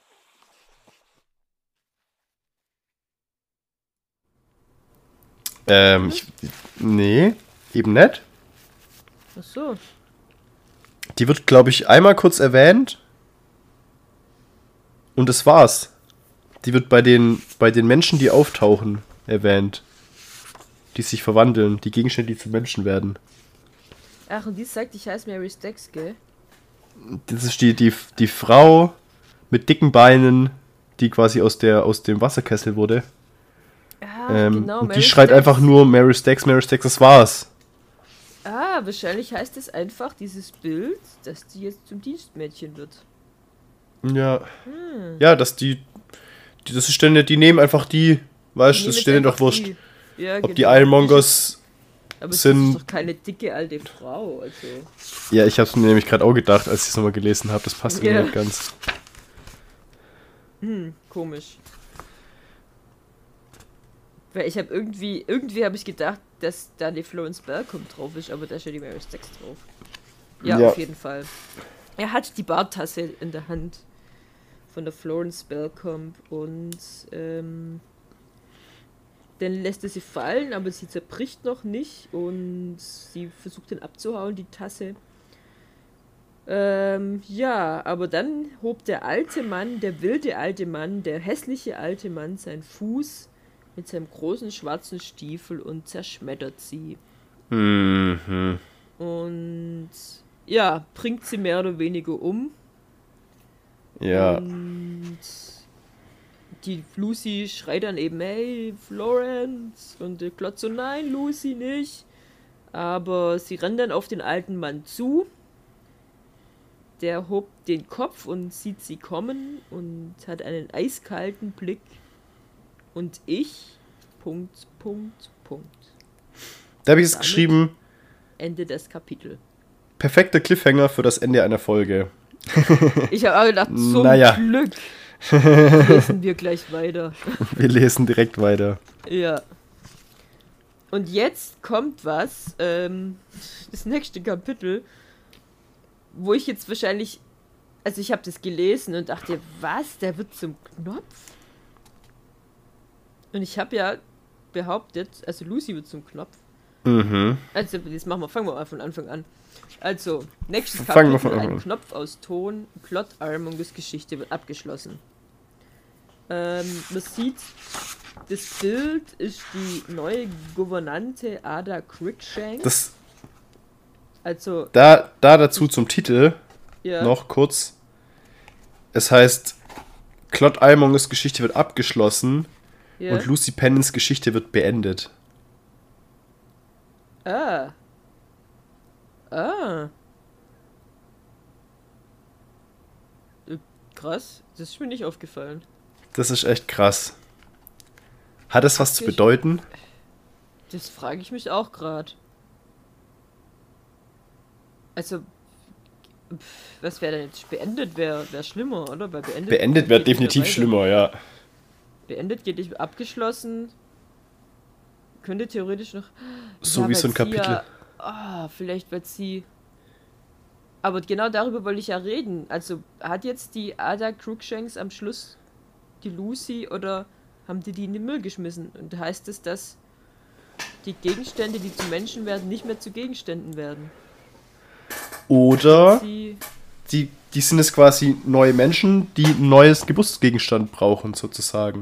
S2: Nee, eben nicht.
S3: Ach so.
S2: Die wird, glaube ich, einmal kurz erwähnt. Und das war's. Die wird bei den Menschen, die auftauchen, erwähnt. Die sich verwandeln. Die Gegenstände, die zu Menschen werden.
S3: Ach, und die sagt, ich heiße Mary Staggs, gell?
S2: Das ist die Frau mit dicken Beinen, die quasi aus dem Wasserkessel wurde.
S3: Genau.
S2: Und die schreit einfach nur Mary Staggs, das war's.
S3: Wahrscheinlich heißt es einfach, dieses Bild, dass die jetzt zum Dienstmädchen wird.
S2: Ja. Ja, dass das ist dann, die nehmen einfach die, weißt du, das ist denen doch wurscht.
S3: Ja,
S2: ob die Ironmongers
S3: aber es
S2: sind.
S3: ist doch keine dicke alte Frau, also.
S2: Ja, ich hab's mir nämlich gerade auch gedacht, als ich es nochmal gelesen habe. Das passt irgendwie nicht ganz.
S3: Komisch. Weil ich habe irgendwie habe ich gedacht, dass da die Florence Welcome drauf ist, aber da steht die Mary Stacks drauf. Ja, auf jeden Fall. Er hat die Barttasse in der Hand von der Florence Welcome und dann lässt er sie fallen, aber sie zerbricht noch nicht und sie versucht dann abzuhauen, die Tasse. Ja, aber dann hob der alte Mann, der wilde alte Mann, der hässliche alte Mann seinen Fuß mit seinem großen schwarzen Stiefel und zerschmettert sie.
S2: Mhm.
S3: Und ja, bringt sie mehr oder weniger um.
S2: Ja.
S3: Und die Lucy schreit dann eben, hey, Florence. Und der Klotz so, nein, Lucy nicht. Aber sie rennt dann auf den alten Mann zu. Der hobt den Kopf und sieht sie kommen und hat einen eiskalten Blick. Und ich, Punkt.
S2: Da habe ich es geschrieben.
S3: Ende des Kapitels.
S2: Perfekter Cliffhanger für das Ende einer Folge.
S3: Ich habe auch gedacht, zum Glück lesen wir gleich weiter.
S2: Wir lesen direkt weiter.
S3: Ja. Und jetzt kommt was, das nächste Kapitel, wo ich jetzt wahrscheinlich, also ich habe das gelesen und dachte, was, der wird zum Knopf? Und ich habe ja behauptet, also Lucy wird zum Knopf.
S2: Mhm.
S3: Also, fangen wir mal von Anfang an. Also, nächstes Kapitel, ein Knopf aus Ton, Plot Ironmongers Geschichte wird abgeschlossen. Man sieht, das Bild ist die neue Gouvernante Ada Cruikshanks. Also
S2: dazu zum Titel noch kurz. Es heißt, Claude Ironmongers Geschichte wird abgeschlossen und Lucy Pennants Geschichte wird beendet.
S3: Krass, das ist mir nicht aufgefallen.
S2: Das ist echt krass. Hat es was zu bedeuten?
S3: Das frage ich mich auch gerade. Also, was wäre denn jetzt? Beendet wäre schlimmer, oder? Weil
S2: beendet wäre definitiv schlimmer, ja.
S3: Beendet geht nicht, abgeschlossen. Könnte theoretisch noch.
S2: So wie so ein Kapitel.
S3: Vielleicht wird sie. Aber genau darüber wollte ich ja reden. Also, hat jetzt die Ada Cruikshanks am Schluss die Lucy oder haben die in den Müll geschmissen? Und heißt es, dass die Gegenstände, die zu Menschen werden, nicht mehr zu Gegenständen werden?
S2: Oder die sind es quasi neue Menschen, die ein neues Geburtsgegenstand brauchen, sozusagen.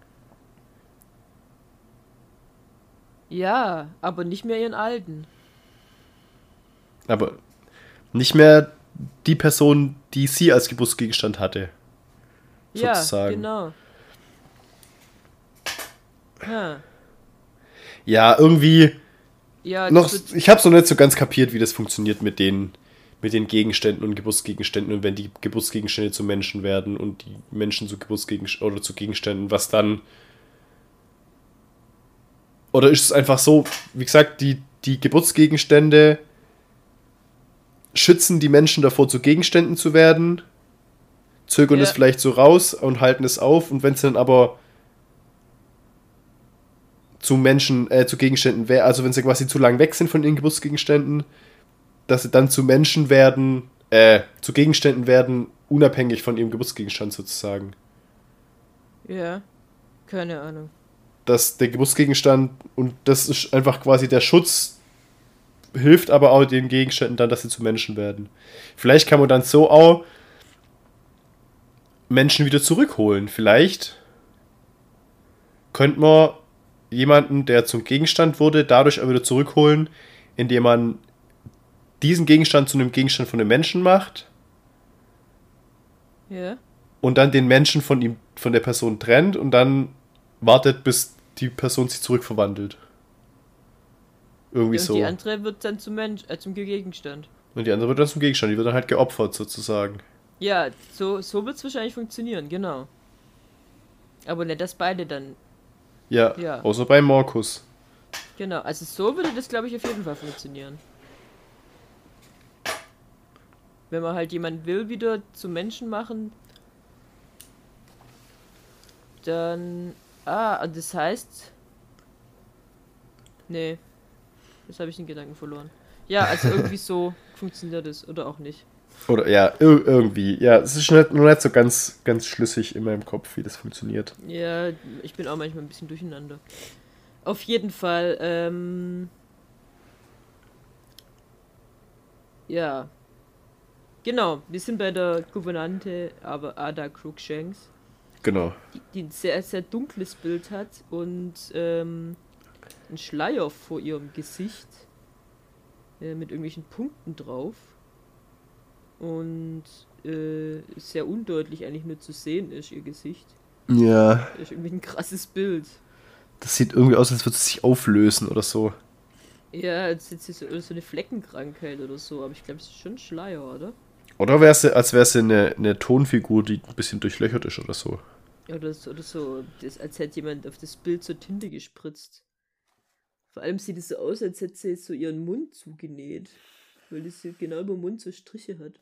S3: Ja, aber nicht mehr ihren alten.
S2: Aber nicht mehr die Person, die sie als Geburtsgegenstand hatte. Sozusagen.
S3: Ja, genau.
S2: Ja, irgendwie.
S3: Ja,
S2: ich hab's noch nicht so ganz kapiert, wie das funktioniert mit den Gegenständen und Geburtsgegenständen und wenn die Geburtsgegenstände zu Menschen werden und die Menschen zu Geburtsgegenständen oder zu Gegenständen, was dann. Oder ist es einfach so, wie gesagt, die Geburtsgegenstände schützen die Menschen davor, zu Gegenständen zu werden, zögern es vielleicht so raus und halten es auf und wenn sie dann aber zu Gegenständen wäre, also wenn sie quasi zu lang weg sind von ihren Geburtsgegenständen, dass sie dann zu Menschen werden, zu Gegenständen werden, unabhängig von ihrem Geburtsgegenstand sozusagen.
S3: Ja, keine Ahnung.
S2: Dass der Geburtsgegenstand, und das ist einfach quasi der Schutz, hilft aber auch den Gegenständen dann, dass sie zu Menschen werden. Vielleicht kann man dann so auch Menschen wieder zurückholen. Vielleicht könnte man jemanden, der zum Gegenstand wurde, dadurch auch wieder zurückholen, indem man diesen Gegenstand zu einem Gegenstand von einem Menschen macht.
S3: Ja.
S2: Und dann den Menschen von der Person trennt und dann wartet, bis die Person sich zurückverwandelt. Irgendwie so.
S3: Und die andere wird dann zum Gegenstand.
S2: Und die andere wird dann zum Gegenstand. Die wird dann halt geopfert, sozusagen.
S3: Ja, so wird es wahrscheinlich funktionieren, genau. Aber nicht, dass beide dann.
S2: Ja,
S3: Ja,
S2: außer bei Markus.
S3: genau. Also so würde das, glaube ich, auf jeden Fall funktionieren. Wenn man halt jemanden will, wieder zu Menschen machen, dann. Ah, und das heißt. Nee, jetzt habe ich den Gedanken verloren. Ja, also irgendwie so funktioniert das oder auch nicht.
S2: Oder ja, irgendwie. Ja, es ist nur nicht so ganz, ganz schlüssig in meinem Kopf, wie das funktioniert.
S3: Ja, ich bin auch manchmal ein bisschen durcheinander. Auf jeden Fall, ja. Genau, wir sind bei der Gouvernante, aber Ada Cruikshanks,
S2: Genau.
S3: die ein sehr, sehr dunkles Bild hat und einen Schleier vor ihrem Gesicht mit irgendwelchen Punkten drauf und sehr undeutlich eigentlich nur zu sehen ist, ihr Gesicht.
S2: Ja,
S3: Das ist irgendwie ein krasses Bild.
S2: das sieht irgendwie aus, als würde es sich auflösen oder so.
S3: Ja, als hätte sie so eine Fleckenkrankheit oder so, aber ich glaube, es ist schon ein Schleier, oder?
S2: Oder wäre es, als wäre es eine Tonfigur, die ein bisschen durchlöchert ist oder so.
S3: Oder so das, als hätte jemand auf das Bild so Tinte gespritzt. Vor allem sieht es so aus, als hätte sie so ihren Mund zugenäht. Weil das hier genau über den Mund so Striche hat.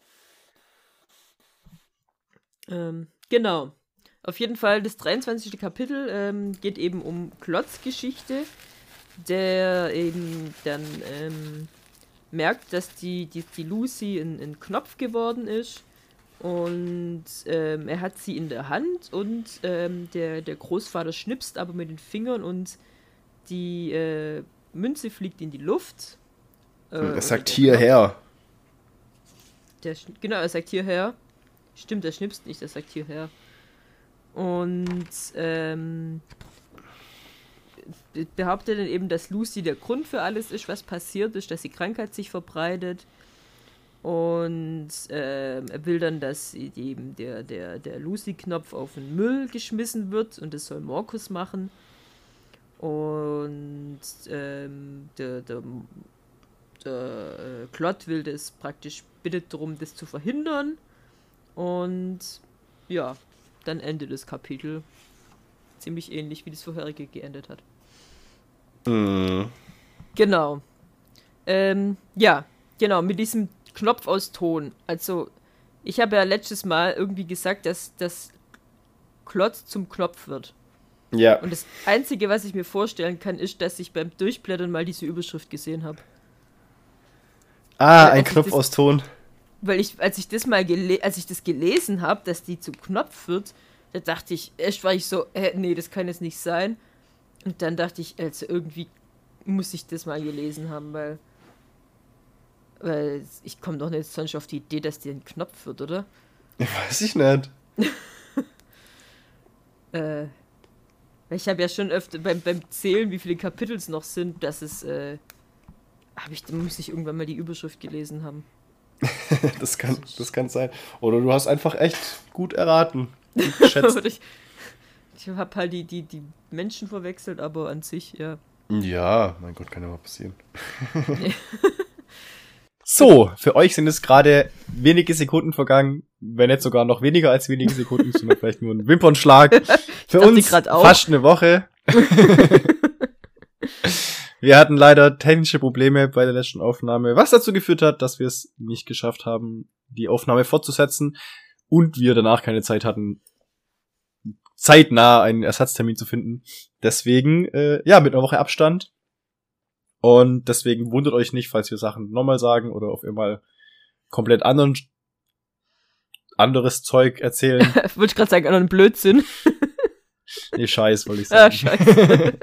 S3: Genau. Auf jeden Fall, das 23. Kapitel geht eben um Klotzgeschichte, der eben dann merkt, dass die Lucy ein Knopf geworden ist. Und er hat sie in der Hand und der Großvater schnipst aber mit den Fingern und die Münze fliegt in die Luft.
S2: Er sagt
S3: der
S2: hierher.
S3: Genau, er sagt hierher. Stimmt, er schnipst nicht, er sagt hierher. Und behauptet dann eben, dass Lucy der Grund für alles ist, was passiert ist, dass die Krankheit sich verbreitet. Und er will dann, dass eben der Lucy-Knopf auf den Müll geschmissen wird und das soll Markus machen. Und der Klott will das praktisch, bittet darum, das zu verhindern. Und ja, dann endet das Kapitel. Ziemlich ähnlich wie das vorherige geendet hat. Genau. Ja, genau, mit diesem Knopf aus Ton. Also, ich habe ja letztes Mal irgendwie gesagt, dass das Klotz zum Knopf wird.
S2: Ja.
S3: Und das Einzige, was ich mir vorstellen kann, ist, dass ich beim Durchblättern mal diese Überschrift gesehen habe.
S2: Ah,
S3: Weil
S2: ein
S3: als ich
S2: Knopf
S3: das-
S2: aus Ton.
S3: Weil als ich das gelesen habe, dass die zum Knopf wird, da dachte ich, erst war ich so, nee, das kann jetzt nicht sein. Und dann dachte ich, also irgendwie muss ich das mal gelesen haben, weil ich komme doch nicht sonst auf die Idee, dass die ein Knopf wird, oder?
S2: Weiß ich nicht.
S3: Ich habe ja schon öfter beim Zählen, wie viele Kapitel es noch sind, dass es, da muss ich irgendwann mal die Überschrift gelesen haben.
S2: Das kann sein. Oder du hast einfach echt gut erraten. Gut geschätzt.
S3: Oder ich habe halt die Menschen verwechselt, aber an sich, ja.
S2: Ja, mein Gott, kann ja mal passieren. So, für euch sind es gerade wenige Sekunden vergangen, wenn nicht sogar noch weniger als wenige Sekunden, sondern vielleicht nur ein Wimpernschlag. Für
S3: dachte
S2: uns
S3: grad auch.
S2: fast eine Woche. Wir hatten leider technische Probleme bei der letzten Aufnahme, was dazu geführt hat, dass wir es nicht geschafft haben, die Aufnahme fortzusetzen und wir danach keine Zeit hatten, zeitnah einen Ersatztermin zu finden. Deswegen, ja, mit einer Woche Abstand. Und deswegen wundert euch nicht, falls wir Sachen nochmal sagen oder auf einmal komplett anderes Zeug erzählen.
S3: Würde ich gerade sagen, anderen Blödsinn.
S2: Nee, Scheiß, wollte ich
S3: Ah,
S2: sagen.
S3: scheiße.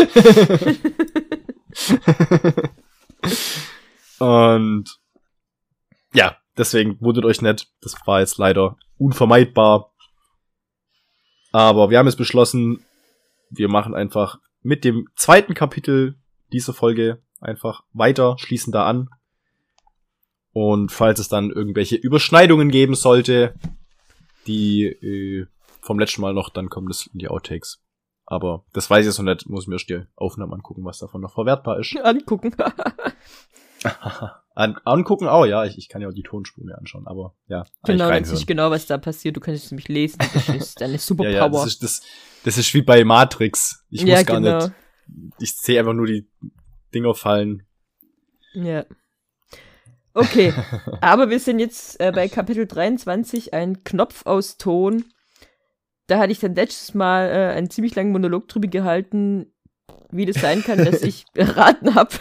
S2: Und ja, deswegen wundert euch nicht. Das war jetzt leider unvermeidbar. Aber wir haben es beschlossen, wir machen einfach mit dem zweiten Kapitel dieser Folge einfach weiter, schließen da an. Und falls es dann irgendwelche Überschneidungen geben sollte, die vom letzten Mal noch, dann kommen das in die Outtakes. Aber das weiß ich jetzt noch nicht, muss mir erst die Aufnahmen angucken, was davon noch verwertbar ist.
S3: Angucken.
S2: Angucken auch, ja. Ich kann ja auch die Tonspur mir anschauen, aber ja.
S3: Genau, dann siehst du genau, was da passiert. Du kannst es nämlich lesen. Das ist deine Superpower.
S2: Ja, das ist wie bei Matrix. Ich muss gar nicht. Ich sehe einfach nur die Dinger fallen.
S3: Ja. Okay, aber wir sind jetzt bei Kapitel 23, ein Knopf aus Ton. Da hatte ich dann letztes Mal einen ziemlich langen Monolog drüber gehalten, wie das sein kann, dass ich erraten habe.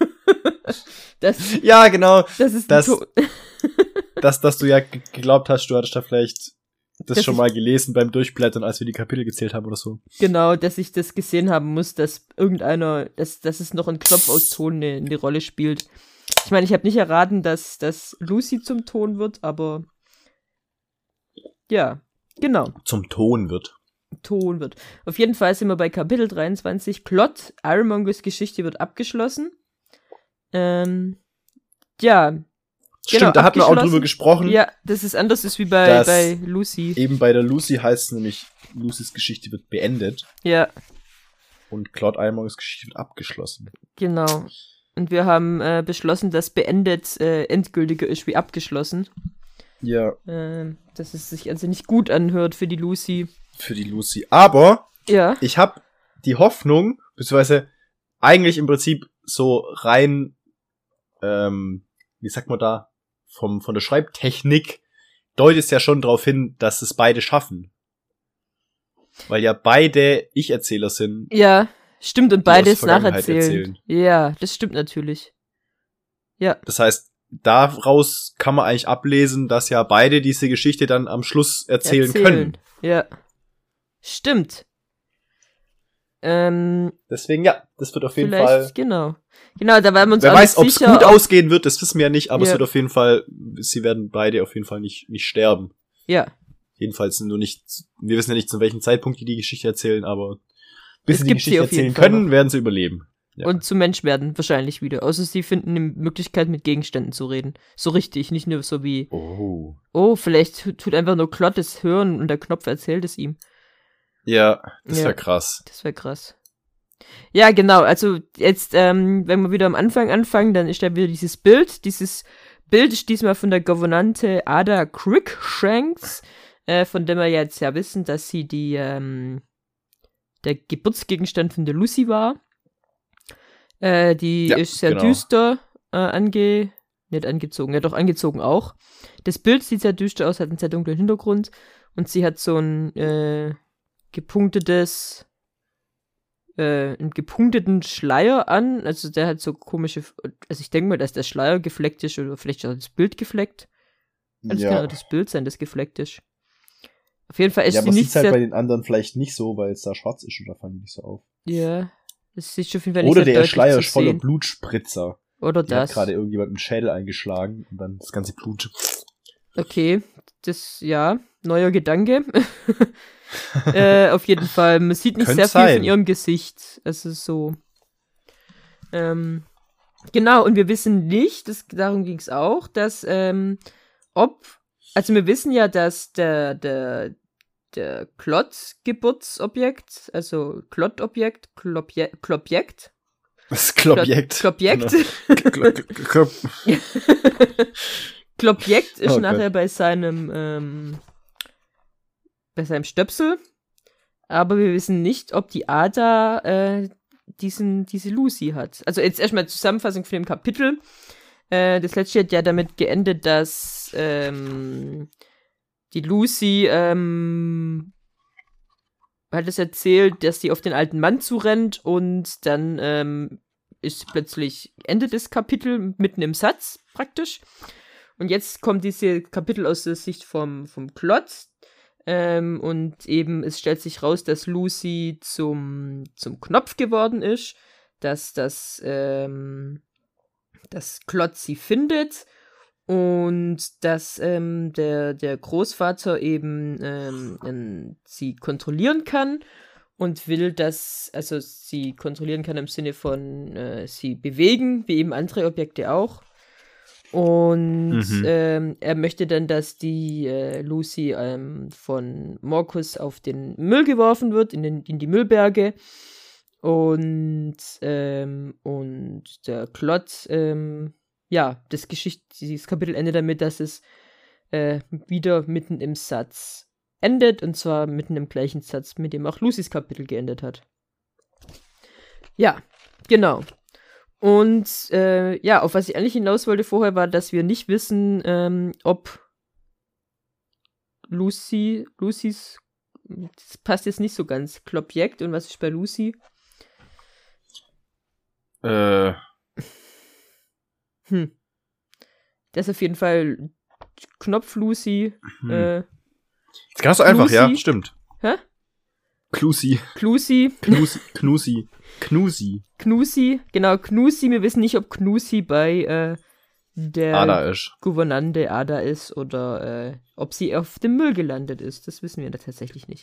S2: Ja, genau.
S3: Das ist
S2: dass du ja geglaubt hast, du hattest da vielleicht das schon mal gelesen beim Durchblättern, als wir die Kapitel gezählt haben oder so.
S3: Genau, dass ich das gesehen haben muss, dass dass es noch ein Knopf aus Ton eine Rolle spielt. Ich meine, ich habe nicht erraten, dass Lucy zum Ton wird, aber ja, genau.
S2: Zum Ton wird.
S3: Auf jeden Fall sind wir bei Kapitel 23. Plot, Ironmongers Geschichte wird abgeschlossen. Ja.
S2: Stimmt,
S3: genau,
S2: da hatten wir auch drüber gesprochen.
S3: Ja, das ist anders ist wie bei Lucy.
S2: Eben bei der Lucy heißt es nämlich, Lucys Geschichte wird beendet.
S3: Ja.
S2: Und Claude Ironmongers Geschichte wird abgeschlossen.
S3: Genau. Und wir haben beschlossen, dass beendet endgültiger ist wie abgeschlossen.
S2: Ja.
S3: Dass es sich also nicht gut anhört für die Lucy.
S2: Aber
S3: ja.
S2: Ich habe die Hoffnung, beziehungsweise eigentlich im Prinzip so rein, wie sagt man da, von der Schreibtechnik deutet es ja schon darauf hin, dass es beide schaffen. Weil ja beide Ich-Erzähler sind.
S3: Ja, stimmt, und beides
S2: Vergangenheit
S3: nacherzählen.
S2: Erzählen.
S3: Ja, das stimmt natürlich. Ja.
S2: Das heißt, daraus kann man eigentlich ablesen, dass ja beide diese Geschichte dann am Schluss erzählen können.
S3: Ja. Stimmt.
S2: Deswegen, ja, das wird auf jeden Fall.
S3: Genau, da werden wir uns
S2: wer weiß, ob es
S3: sicher,
S2: gut ausgehen wird, das wissen wir ja nicht, aber
S3: ja.
S2: es wird auf jeden Fall, sie werden beide auf jeden Fall nicht sterben.
S3: Ja.
S2: Jedenfalls nur nicht, wir wissen ja nicht, zu welchem Zeitpunkt die Geschichte erzählen, aber bis sie die
S3: gibt
S2: Geschichte
S3: sie auf jeden
S2: erzählen
S3: Fall
S2: können,
S3: noch.
S2: werden sie überleben. Ja.
S3: Und zu Mensch werden wahrscheinlich wieder. Außer sie finden eine Möglichkeit, mit Gegenständen zu reden. So richtig, nicht nur so wie, vielleicht tut einfach nur Klott es hören und der Knopf erzählt es ihm.
S2: Ja, das wäre krass.
S3: Das wäre krass. Ja, genau, also jetzt, wenn wir wieder am Anfang anfangen, dann ist da wieder dieses Bild. Dieses Bild ist diesmal von der Gouvernante Ada Cruikshanks, von der wir jetzt ja wissen, dass sie der Geburtsgegenstand von der Lucy war. Die ist sehr düster nicht angezogen, ja doch angezogen auch. Das Bild sieht sehr düster aus, hat einen sehr dunklen Hintergrund und sie hat so ein einen gepunkteten Schleier an, also der hat so komische, also ich denke mal, dass der Schleier gefleckt ist oder vielleicht auch das Bild gefleckt. Das kann auch das Bild sein, das gefleckt ist. Auf jeden Fall ist sie nicht
S2: sehr... Ja, aber bei den anderen vielleicht nicht so, weil es da schwarz ist und da fallen die nicht so auf.
S3: Ja, das sieht auf jeden Fall nicht
S2: oder
S3: sehr
S2: der Schleier ist voller
S3: sehen.
S2: Blutspritzer.
S3: Oder
S2: die
S3: das.
S2: Hat gerade irgendjemand einen Schädel eingeschlagen und dann das ganze Blut.
S3: Okay, neuer Gedanke. Auf jeden Fall, man sieht nicht
S2: Könnte
S3: sehr viel
S2: sein.
S3: von ihrem Gesicht. Es ist so. Genau, und wir wissen nicht, darum ging es auch, dass, also wir wissen ja, dass der Klott-Geburtsobjekt, also Klottobjekt, Klobjekt.
S2: Das Klobjekt.
S3: Klobjekt. Klobjekt ist nachher bei seinem Stöpsel. Aber wir wissen nicht, ob die Ada diese Lucy hat. Also jetzt erstmal Zusammenfassung von dem Kapitel. Das letzte hat ja damit geendet, dass die Lucy hat es erzählt, dass die auf den alten Mann zurennt und dann ist plötzlich Ende des Kapitels mitten im Satz praktisch. Und jetzt kommt diese Kapitel aus der Sicht vom Klotz. Und eben, es stellt sich raus, dass Lucy zum Knopf geworden ist, dass das Klotz sie findet und dass der Großvater eben sie kontrollieren kann und will, also sie kontrollieren kann im Sinne von sie bewegen, wie eben andere Objekte auch. Und er möchte dann, dass die Lucy von Morkus auf den Müll geworfen wird, in die Müllberge. Und der Klotz ja, dieses Kapitel endet damit, dass es wieder mitten im Satz endet, und zwar mitten im gleichen Satz, mit dem auch Lucys Kapitel geendet hat. Ja, genau. Und ja, auf was ich eigentlich hinaus wollte vorher, war, dass wir nicht wissen, ob Lucys, das passt jetzt nicht so ganz, Klobjekt, und was ist bei Lucy? Das ist auf jeden Fall Knopf Lucy.
S2: Das ist ganz so einfach,
S3: Knusi.
S2: ja, stimmt.
S3: Hä?
S2: Knusi.
S3: Genau, Knusi. Wir wissen nicht, ob Knusi bei der
S2: Ada ist.
S3: Gouvernante Ada ist oder ob sie auf dem Müll gelandet ist. Das wissen wir da tatsächlich nicht.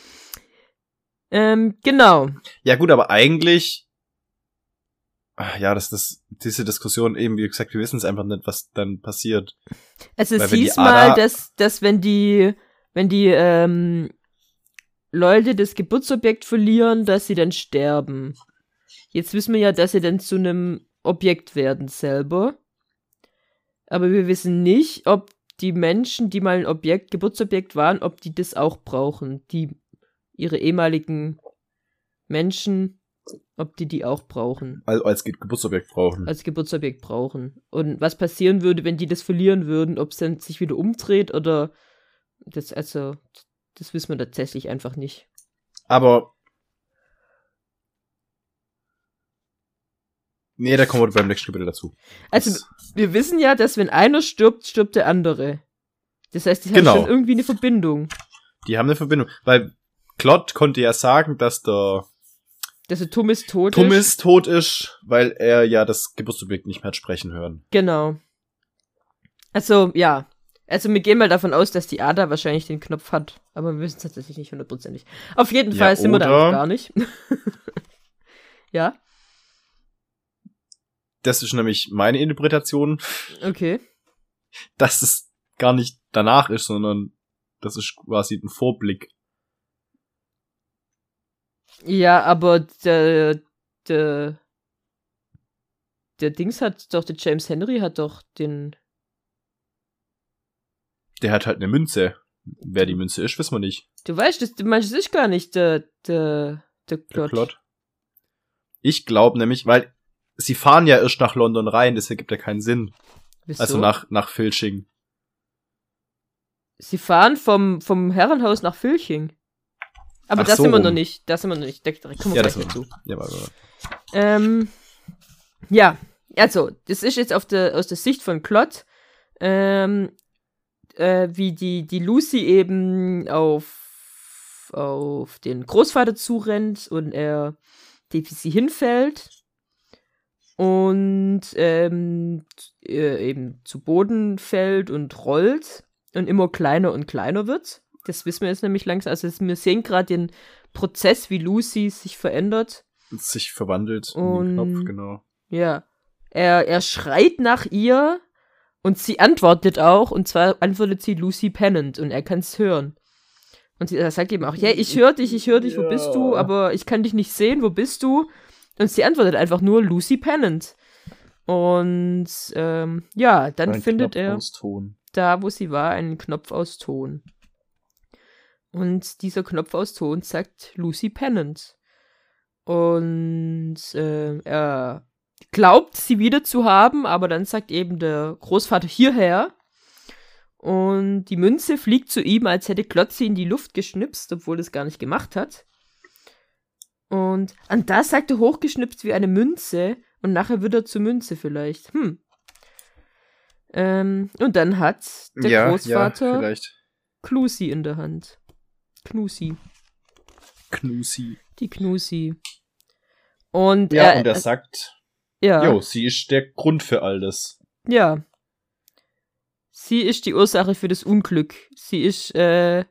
S3: Genau.
S2: Ja gut, aber eigentlich ja, diese Diskussion eben, wie gesagt, wir wissen es einfach nicht, was dann passiert.
S3: Also es
S2: Weil wenn
S3: hieß
S2: die
S3: mal,
S2: Ada-
S3: dass wenn die Leute das Geburtsobjekt verlieren, dass sie dann sterben. Jetzt wissen wir ja, dass sie dann zu einem Objekt werden selber. Aber wir wissen nicht, ob die Menschen, die mal ein Geburtsobjekt waren, ob die das auch brauchen. Ihre ehemaligen Menschen, ob die auch brauchen.
S2: Also als Geburtsobjekt brauchen.
S3: Als Geburtsobjekt brauchen. Und was passieren würde, wenn die das verlieren würden, ob es dann sich wieder umdreht oder das wissen wir tatsächlich einfach nicht.
S2: Aber nee, da kommen wir beim nächsten Kapitel dazu.
S3: Also, wir wissen ja, dass wenn einer stirbt, stirbt der andere. Das heißt, die
S2: Genau.
S3: haben schon irgendwie eine Verbindung.
S2: Die haben eine Verbindung. Weil Claude konnte ja sagen, dass der
S3: Dass der Thomas tot ist.
S2: Thomas tot ist, weil er ja das Geburtsobjekt nicht mehr hat sprechen hören.
S3: Genau. Also, ja. Also, wir gehen mal davon aus, dass die Ada wahrscheinlich den Knopf hat. Aber wir wissen es tatsächlich nicht hundertprozentig. Auf jeden Fall sind wir da
S2: oder-
S3: auch gar nicht. Ja,
S2: Das ist nämlich meine Interpretation,
S3: okay.
S2: dass es gar nicht danach ist, sondern das ist quasi ein Vorblick.
S3: Ja, aber der Dings hat doch, der James Henry hat doch den.
S2: Der hat halt eine Münze. Wer die Münze ist, wissen wir nicht.
S3: Du weißt, du meinst, es ist gar nicht der
S2: Der
S3: Plot.
S2: Claude. Ich glaube nämlich, weil sie fahren ja erst nach London rein, das ergibt ja keinen Sinn.
S3: Wieso?
S2: Also nach Filching.
S3: Sie fahren vom Herrenhaus nach Filching. Aber
S2: Ach
S3: das
S2: so
S3: sind wir noch
S2: rum.
S3: nicht. Da kommen wir
S2: Ja,
S3: gleich
S2: das
S3: dazu.
S2: Ja, aber
S3: Ja, also, das ist jetzt aus der Sicht von Claude, wie die Lucy eben auf den Großvater zurennt und er sie hinfällt und eben zu Boden fällt und rollt und immer kleiner und kleiner wird. Das wissen wir jetzt nämlich langsam. Also wir sehen gerade den Prozess, wie Lucy sich verändert.
S2: sich verwandelt in
S3: Und-
S2: den Knopf, genau.
S3: Ja. Er schreit nach ihr und sie antwortet auch, und zwar antwortet sie Lucy Pennant und er kann es hören. Und sie sagt eben auch, ja, ich höre dich, wo bist du? Aber ich kann dich nicht sehen, wo bist du? Und sie antwortet einfach nur Lucy Pennant. Und ja, dann
S2: Ein
S3: findet
S2: Knopf
S3: er
S2: aus Ton.
S3: da, wo sie war, einen Knopf aus Ton. Und dieser Knopf aus Ton sagt Lucy Pennant. Und er glaubt, sie wieder zu haben, aber dann sagt eben der Großvater hierher. Und die Münze fliegt zu ihm, als hätte Klotzi in die Luft geschnipst, obwohl es gar nicht gemacht hat. Und da sagt er hochgeschnipst wie eine Münze und nachher wird er zur Münze vielleicht. Und dann hat der Großvater
S2: vielleicht.
S3: Knusi in der Hand. Knusi. Die Knusi. Und
S2: Ja, und er sagt,
S3: ja,
S2: jo, sie ist der Grund für all das.
S3: ja. Sie ist die Ursache für das Unglück. Sie ist ein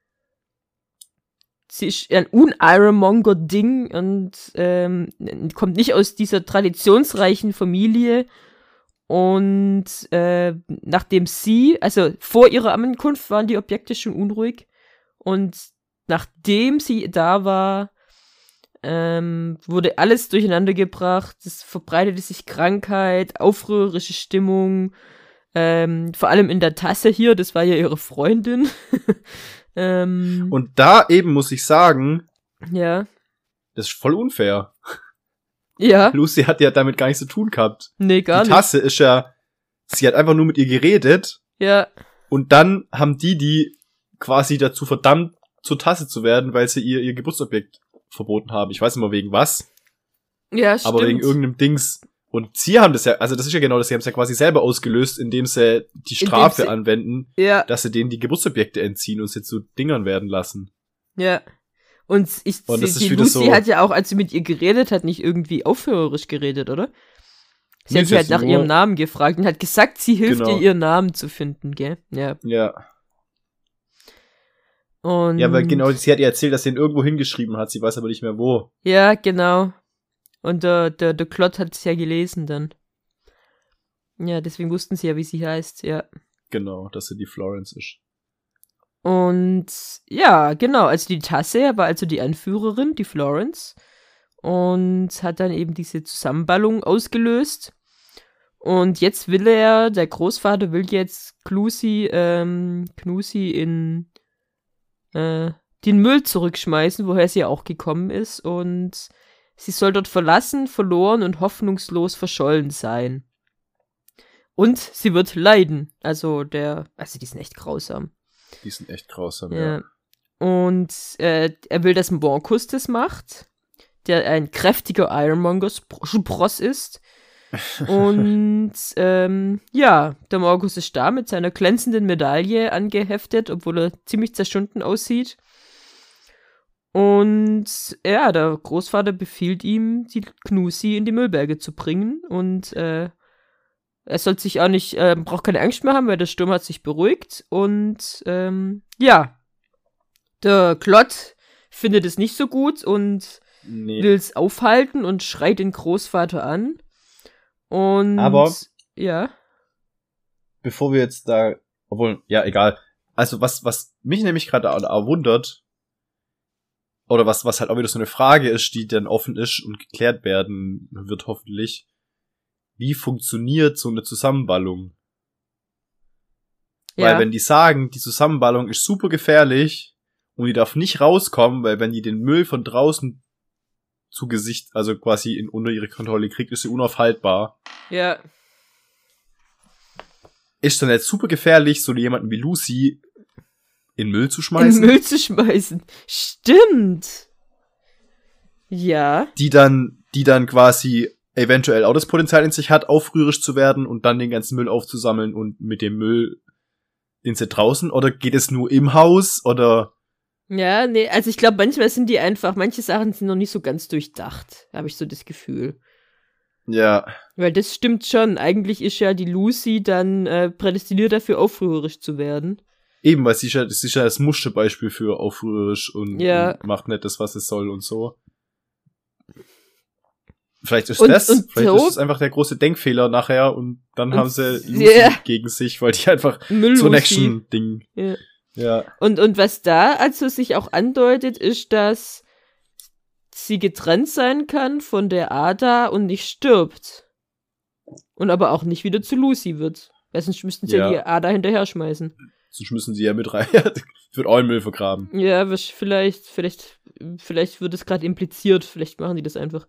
S3: Un-Ironmonger-Ding und kommt nicht aus dieser traditionsreichen Familie. Und nachdem also vor ihrer Ankunft waren die Objekte schon unruhig. Und nachdem sie da war, wurde alles durcheinander gebracht. Es verbreitete sich Krankheit, aufrührerische Stimmung. Vor allem in der Tasse hier, das war ja ihre Freundin.
S2: Und da eben muss ich sagen,
S3: Ja.
S2: das ist voll unfair.
S3: Ja.
S2: Lucy hat ja damit gar nichts zu tun gehabt.
S3: Nee, gar
S2: Die
S3: nicht.
S2: Tasse ist ja, sie hat einfach nur mit ihr geredet
S3: Ja.
S2: und dann haben die quasi dazu verdammt, zur Tasse zu werden, weil sie ihr Geburtsobjekt verboten haben. Ich weiß nicht mal wegen was,
S3: Ja, stimmt.
S2: aber wegen irgendeinem Dings. Und sie haben das ja, also das ist ja genau das, sie haben es ja quasi selber ausgelöst, indem sie die Strafe anwenden,
S3: Ja,
S2: dass sie denen die Geburtsobjekte entziehen und sie zu Dingern werden lassen.
S3: ja. Und
S2: Und das ist
S3: die
S2: wieder
S3: Lucy
S2: so-
S3: hat ja auch, als sie mit ihr geredet hat, nicht irgendwie aufhörerisch geredet, oder? Sie
S2: Nee,
S3: hat
S2: sie
S3: sie halt
S2: hat
S3: nach
S2: nur-
S3: ihrem Namen gefragt und hat gesagt, sie hilft
S2: Genau.
S3: ihr, ihren Namen zu finden, gell? Ja.
S2: Ja.
S3: Und
S2: Ja, weil genau, sie hat ihr erzählt, dass sie ihn irgendwo hingeschrieben hat, sie weiß aber nicht mehr wo.
S3: Ja, genau. Und der Klott hat es ja gelesen dann. Ja, deswegen wussten sie ja, wie sie heißt, ja.
S2: Genau, dass sie die Florence ist.
S3: Und ja, genau, also die Tasse war also die Anführerin, die Florence, und hat dann eben diese Zusammenballung ausgelöst. Und jetzt der Großvater will jetzt Knusi in den Müll zurückschmeißen, woher sie ja auch gekommen ist. Und sie soll dort verlassen, verloren und hoffnungslos verschollen sein. Und sie wird leiden. Also die sind echt grausam.
S2: Die sind echt grausam,
S3: Ja. Und er will, dass Marcus das macht, der ein kräftiger Ironmonger-Spross ist. Und der Marcus ist da mit seiner glänzenden Medaille angeheftet, obwohl er ziemlich zerschunden aussieht. Und ja, der Großvater befiehlt ihm, die Knusi in die Müllberge zu bringen. Und er soll sich auch nicht, braucht keine Angst mehr haben, weil der Sturm hat sich beruhigt. Und der Klott findet es nicht so gut und
S2: Nee.
S3: will es aufhalten und schreit den Großvater an. Und
S2: Aber-
S3: ja,
S2: Bevor wir jetzt da, obwohl, ja, egal. Also was mich nämlich gerade auch wundert, oder was halt auch wieder so eine Frage ist, die dann offen ist und geklärt werden wird hoffentlich, wie funktioniert so eine Zusammenballung?
S3: ja,
S2: Weil wenn die sagen, die Zusammenballung ist super gefährlich und die darf nicht rauskommen, weil wenn die den Müll von draußen zu Gesicht, also quasi unter ihre Kontrolle kriegt, ist sie unaufhaltbar.
S3: ja,
S2: Ist dann jetzt super gefährlich, so jemanden wie Lucy in Müll zu
S3: in
S2: schmeißen,
S3: den Müll zu schmeißen. Stimmt. Ja,
S2: die dann quasi eventuell auch das Potenzial in sich hat, aufrührisch zu werden und dann den ganzen Müll aufzusammeln und mit dem Müll den sie draußen, oder geht es nur im Haus, oder?
S3: ja, nee, also ich glaube, manche Sachen sind noch nicht so ganz durchdacht, habe ich so das Gefühl.
S2: Ja,
S3: Weil das stimmt schon. Eigentlich ist ja die Lucy dann prädestiniert dafür, aufrührerisch zu werden.
S2: eben, weil das ist ja das Musterbeispiel für aufrührisch und macht nicht das, was es soll und so. Vielleicht ist vielleicht ist es einfach der große Denkfehler nachher und dann haben sie Lucy gegen sich, weil die einfach so ein Action-Ding. Ja.
S3: Und was da also sich auch andeutet, ist, dass sie getrennt sein kann von der Ada und nicht stirbt. Und aber auch nicht wieder zu Lucy wird. Weil sonst müssten sie ja die Ada hinterher schmeißen.
S2: Sonst müssen sie ja mit rein. Wird auch in Müll vergraben.
S3: Ja, vielleicht wird es gerade impliziert. Vielleicht machen die das einfach.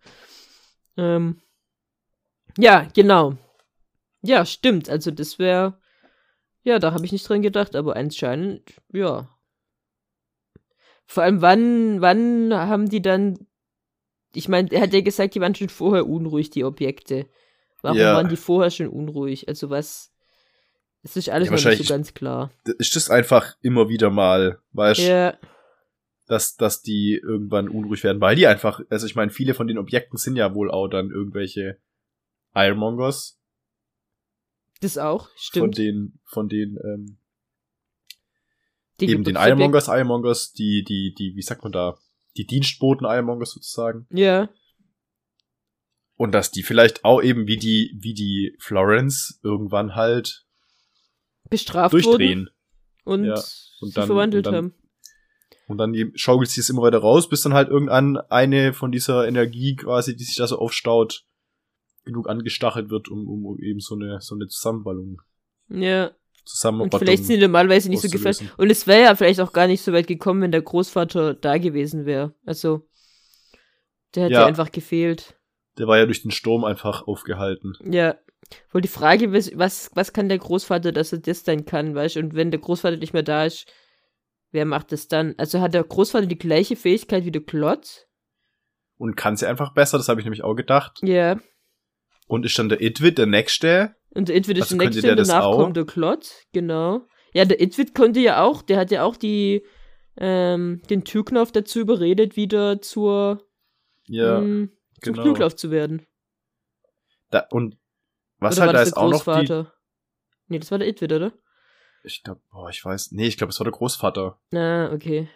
S3: Ja, genau. Ja, stimmt. Also das wäre... Ja, da habe ich nicht dran gedacht, aber anscheinend, ja. Vor allem, wann haben die dann... Ich meine, er hat ja gesagt, die waren schon vorher unruhig, die Objekte. Warum waren die vorher schon unruhig? Also was... Es ist alles noch nicht so ganz klar.
S2: Ist das einfach immer wieder mal, weißt du?
S3: Ja.
S2: Dass die irgendwann unruhig werden, weil die einfach, also ich meine, viele von den Objekten sind ja wohl auch dann irgendwelche Ironmongers.
S3: Das auch, stimmt.
S2: Von den eben den Ironmongers, die, wie sagt man da, die Dienstboten Ironmongers sozusagen.
S3: Ja.
S2: Und dass die vielleicht auch eben wie die Florence irgendwann halt
S3: bestraft
S2: durchdrehen.
S3: Wurden und
S2: dann
S3: verwandelt
S2: dann
S3: haben.
S2: Und dann schaukelt sie es immer weiter raus, bis dann halt irgendwann eine von dieser Energie quasi, die sich da so aufstaut, genug angestachelt wird, um eben so eine Zusammenballung.
S3: Ja. Und
S2: Zusammenrottung
S3: vielleicht sind die normalerweise nicht so
S2: auszulösen.
S3: gefährlich. Und es wäre ja vielleicht auch gar nicht so weit gekommen, wenn der Großvater da gewesen wäre. Also, der hätte
S2: Ja.
S3: einfach gefehlt.
S2: Der war ja durch den Sturm einfach aufgehalten.
S3: Ja. Wohl die Frage, was kann der Großvater, dass er das dann kann, weißt du? Und wenn der Großvater nicht mehr da ist, wer macht das dann? Also hat der Großvater die gleiche Fähigkeit wie der Klotz?
S2: Und kann sie einfach besser, das habe ich nämlich auch gedacht.
S3: Ja.
S2: Und ist dann der Itwit der Nächste?
S3: Und der Itwit ist
S2: Also
S3: der
S2: könnte
S3: nächste
S2: der
S3: und
S2: das
S3: danach
S2: auch?
S3: kommt der Klotz, genau. Ja, der Itwit konnte ja auch, der hat ja auch den Türknopf dazu überredet, wieder zum
S2: Ja, genau.
S3: Knutlauf zu werden.
S2: Und was
S3: Oder
S2: halt
S3: war
S2: da
S3: das
S2: ist
S3: der
S2: auch noch die...
S3: Großvater? Nee, das war der Itwit, oder?
S2: Ich glaube, ich glaube, es war der Großvater.
S3: Ah, okay.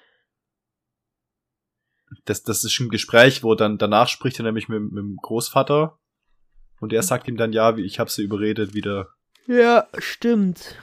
S2: Das ist ein Gespräch, wo dann danach spricht er nämlich mit dem Großvater. Und der sagt ihm dann, ja, ich habe sie überredet, wieder.
S3: Ja, stimmt.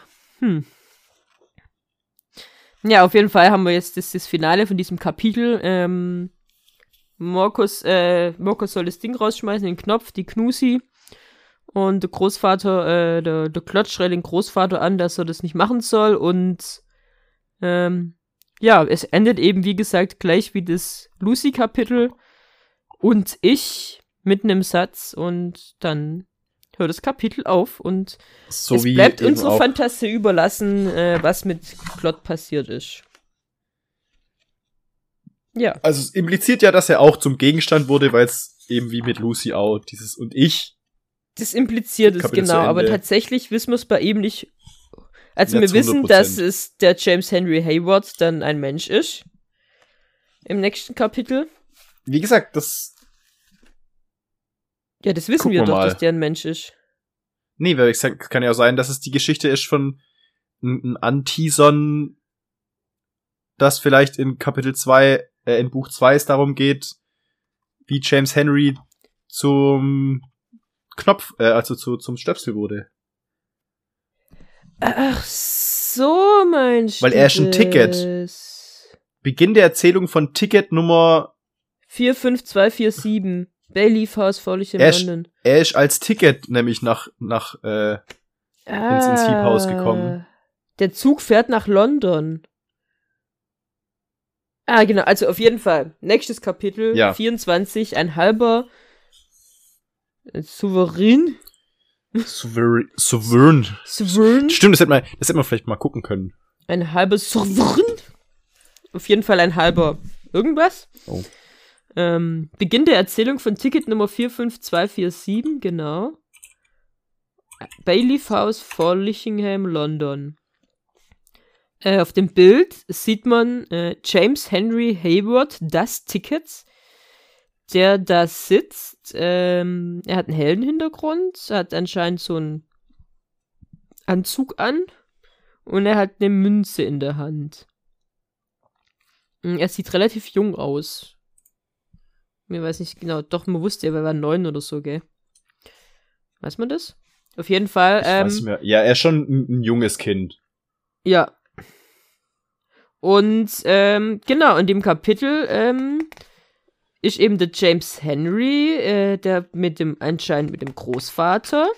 S3: Ja, auf jeden Fall haben wir jetzt das Finale von diesem Kapitel. Morkus soll das Ding rausschmeißen, den Knopf, die Knusi. Und der Großvater, der Klotz schreit den Großvater an, dass er das nicht machen soll. Und ja, es endet eben, wie gesagt, gleich wie das Lucy-Kapitel. Und ich mit einem Satz und dann hört das Kapitel auf und
S2: So
S3: es
S2: wie
S3: bleibt
S2: eben
S3: unserer
S2: auch-
S3: Fantasie überlassen, was mit Klott passiert ist. Ja.
S2: Also es impliziert ja, dass er auch zum Gegenstand wurde, weil es eben wie mit Lucy auch dieses und ich.
S3: Das impliziert es,
S2: Kapitel zu
S3: genau, aber
S2: Ende.
S3: tatsächlich wissen wir es bei ihm nicht. Also
S2: Ja,
S3: wir
S2: zu
S3: wissen,
S2: 100%.
S3: dass es der James Henry Hayward dann ein Mensch ist. Im nächsten Kapitel.
S2: Wie gesagt, das...
S3: Ja, das wissen
S2: Gucken
S3: wir
S2: wir
S3: doch,
S2: mal.
S3: dass der ein Mensch ist.
S2: Nee, weil ich sag, kann ja auch sein, dass es die Geschichte ist von ein Anteasern, dass vielleicht in Kapitel 2, in Buch 2 es darum geht, wie James Henry zum Knopf, zum Stöpsel wurde.
S3: Ach so, meinst
S2: Weil
S3: du
S2: er ist ein Ticket.
S3: das?
S2: Beginn der Erzählung von Ticket Nummer,
S3: 45247. Bayleaf House, Faulich in
S2: Er ist-
S3: London.
S2: er ist als Ticket nämlich ins Hiebhaus gekommen.
S3: Der Zug fährt nach London. Ah, genau, also auf jeden Fall. Nächstes Kapitel,
S2: Ja.
S3: 24, ein halber Souverän.
S2: Souverän.
S3: Souverän.
S2: Stimmt, das hätte man vielleicht mal gucken können.
S3: Ein halber Souverän. Auf jeden Fall ein halber irgendwas.
S2: Oh.
S3: Beginn der Erzählung von Ticket Nummer 45247, genau. Bayleaf House, Follichingham, London. Auf dem Bild sieht man James Henry Hayward, das Ticket, der da sitzt. Er hat einen hellen Hintergrund, hat anscheinend so einen Anzug an und er hat eine Münze in der Hand. Er sieht relativ jung aus. Mir weiß nicht genau, doch, man wusste ja, er war 9 oder so, gell? Weiß man das? Auf jeden Fall,
S2: Ich weiß nicht mehr. Ja, er ist schon ein junges Kind.
S3: ja. Und, genau, in dem Kapitel, ist eben der James Henry, der anscheinend mit dem Großvater,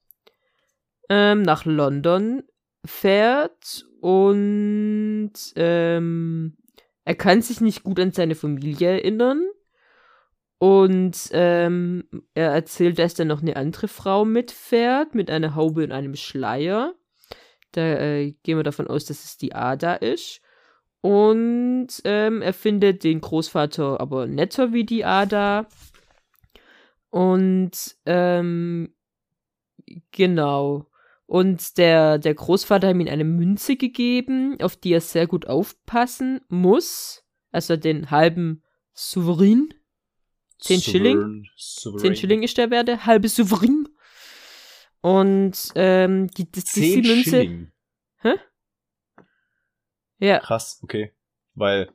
S3: nach London fährt und, er kann sich nicht gut an seine Familie erinnern. Und er erzählt, dass da noch eine andere Frau mitfährt, mit einer Haube und einem Schleier. Da gehen wir davon aus, dass es die Ada ist. Und er findet den Großvater aber netter wie die Ada. Und genau. Und der Großvater hat ihm eine Münze gegeben, auf die er sehr gut aufpassen muss. Also den halben Souverän. 10 Schilling. 10 Schilling ist der Wert, der halbe Souverän. Und die Münze.
S2: Schilling.
S3: Hä? Ja.
S2: Krass, okay. Weil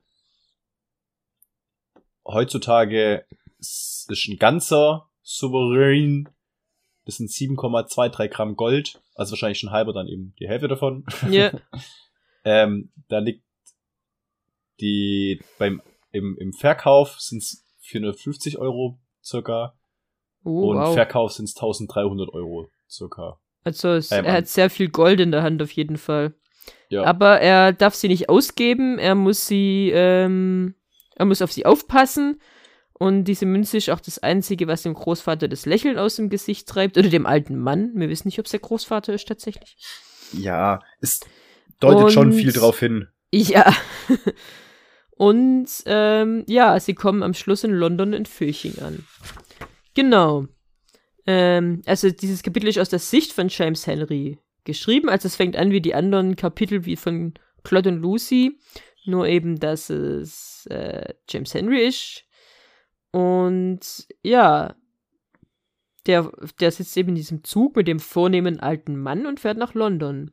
S2: heutzutage ist ein ganzer Souverän, das sind 7,23 Gramm Gold, also wahrscheinlich schon halber dann eben die Hälfte davon.
S3: Ja.
S2: Da liegt im Verkauf sind es 450 Euro circa. Und
S3: wow.
S2: Verkauf sind es 1300 Euro circa.
S3: Also er hat sehr viel Gold in der Hand auf jeden Fall.
S2: Ja.
S3: Aber er darf sie nicht ausgeben, er muss auf sie aufpassen. Und diese Münze ist auch das Einzige, was dem Großvater das Lächeln aus dem Gesicht treibt. Oder dem alten Mann. Wir wissen nicht, ob es der Großvater ist tatsächlich.
S2: Ja, es deutet schon viel drauf hin.
S3: Ja. Und sie kommen am Schluss in London in Fürching an. Genau. Also dieses Kapitel ist aus der Sicht von James Henry geschrieben. Also es fängt an wie die anderen Kapitel wie von Claude und Lucy. Nur eben, dass es James Henry ist. Und ja, der sitzt eben in diesem Zug mit dem vornehmen alten Mann und fährt nach London.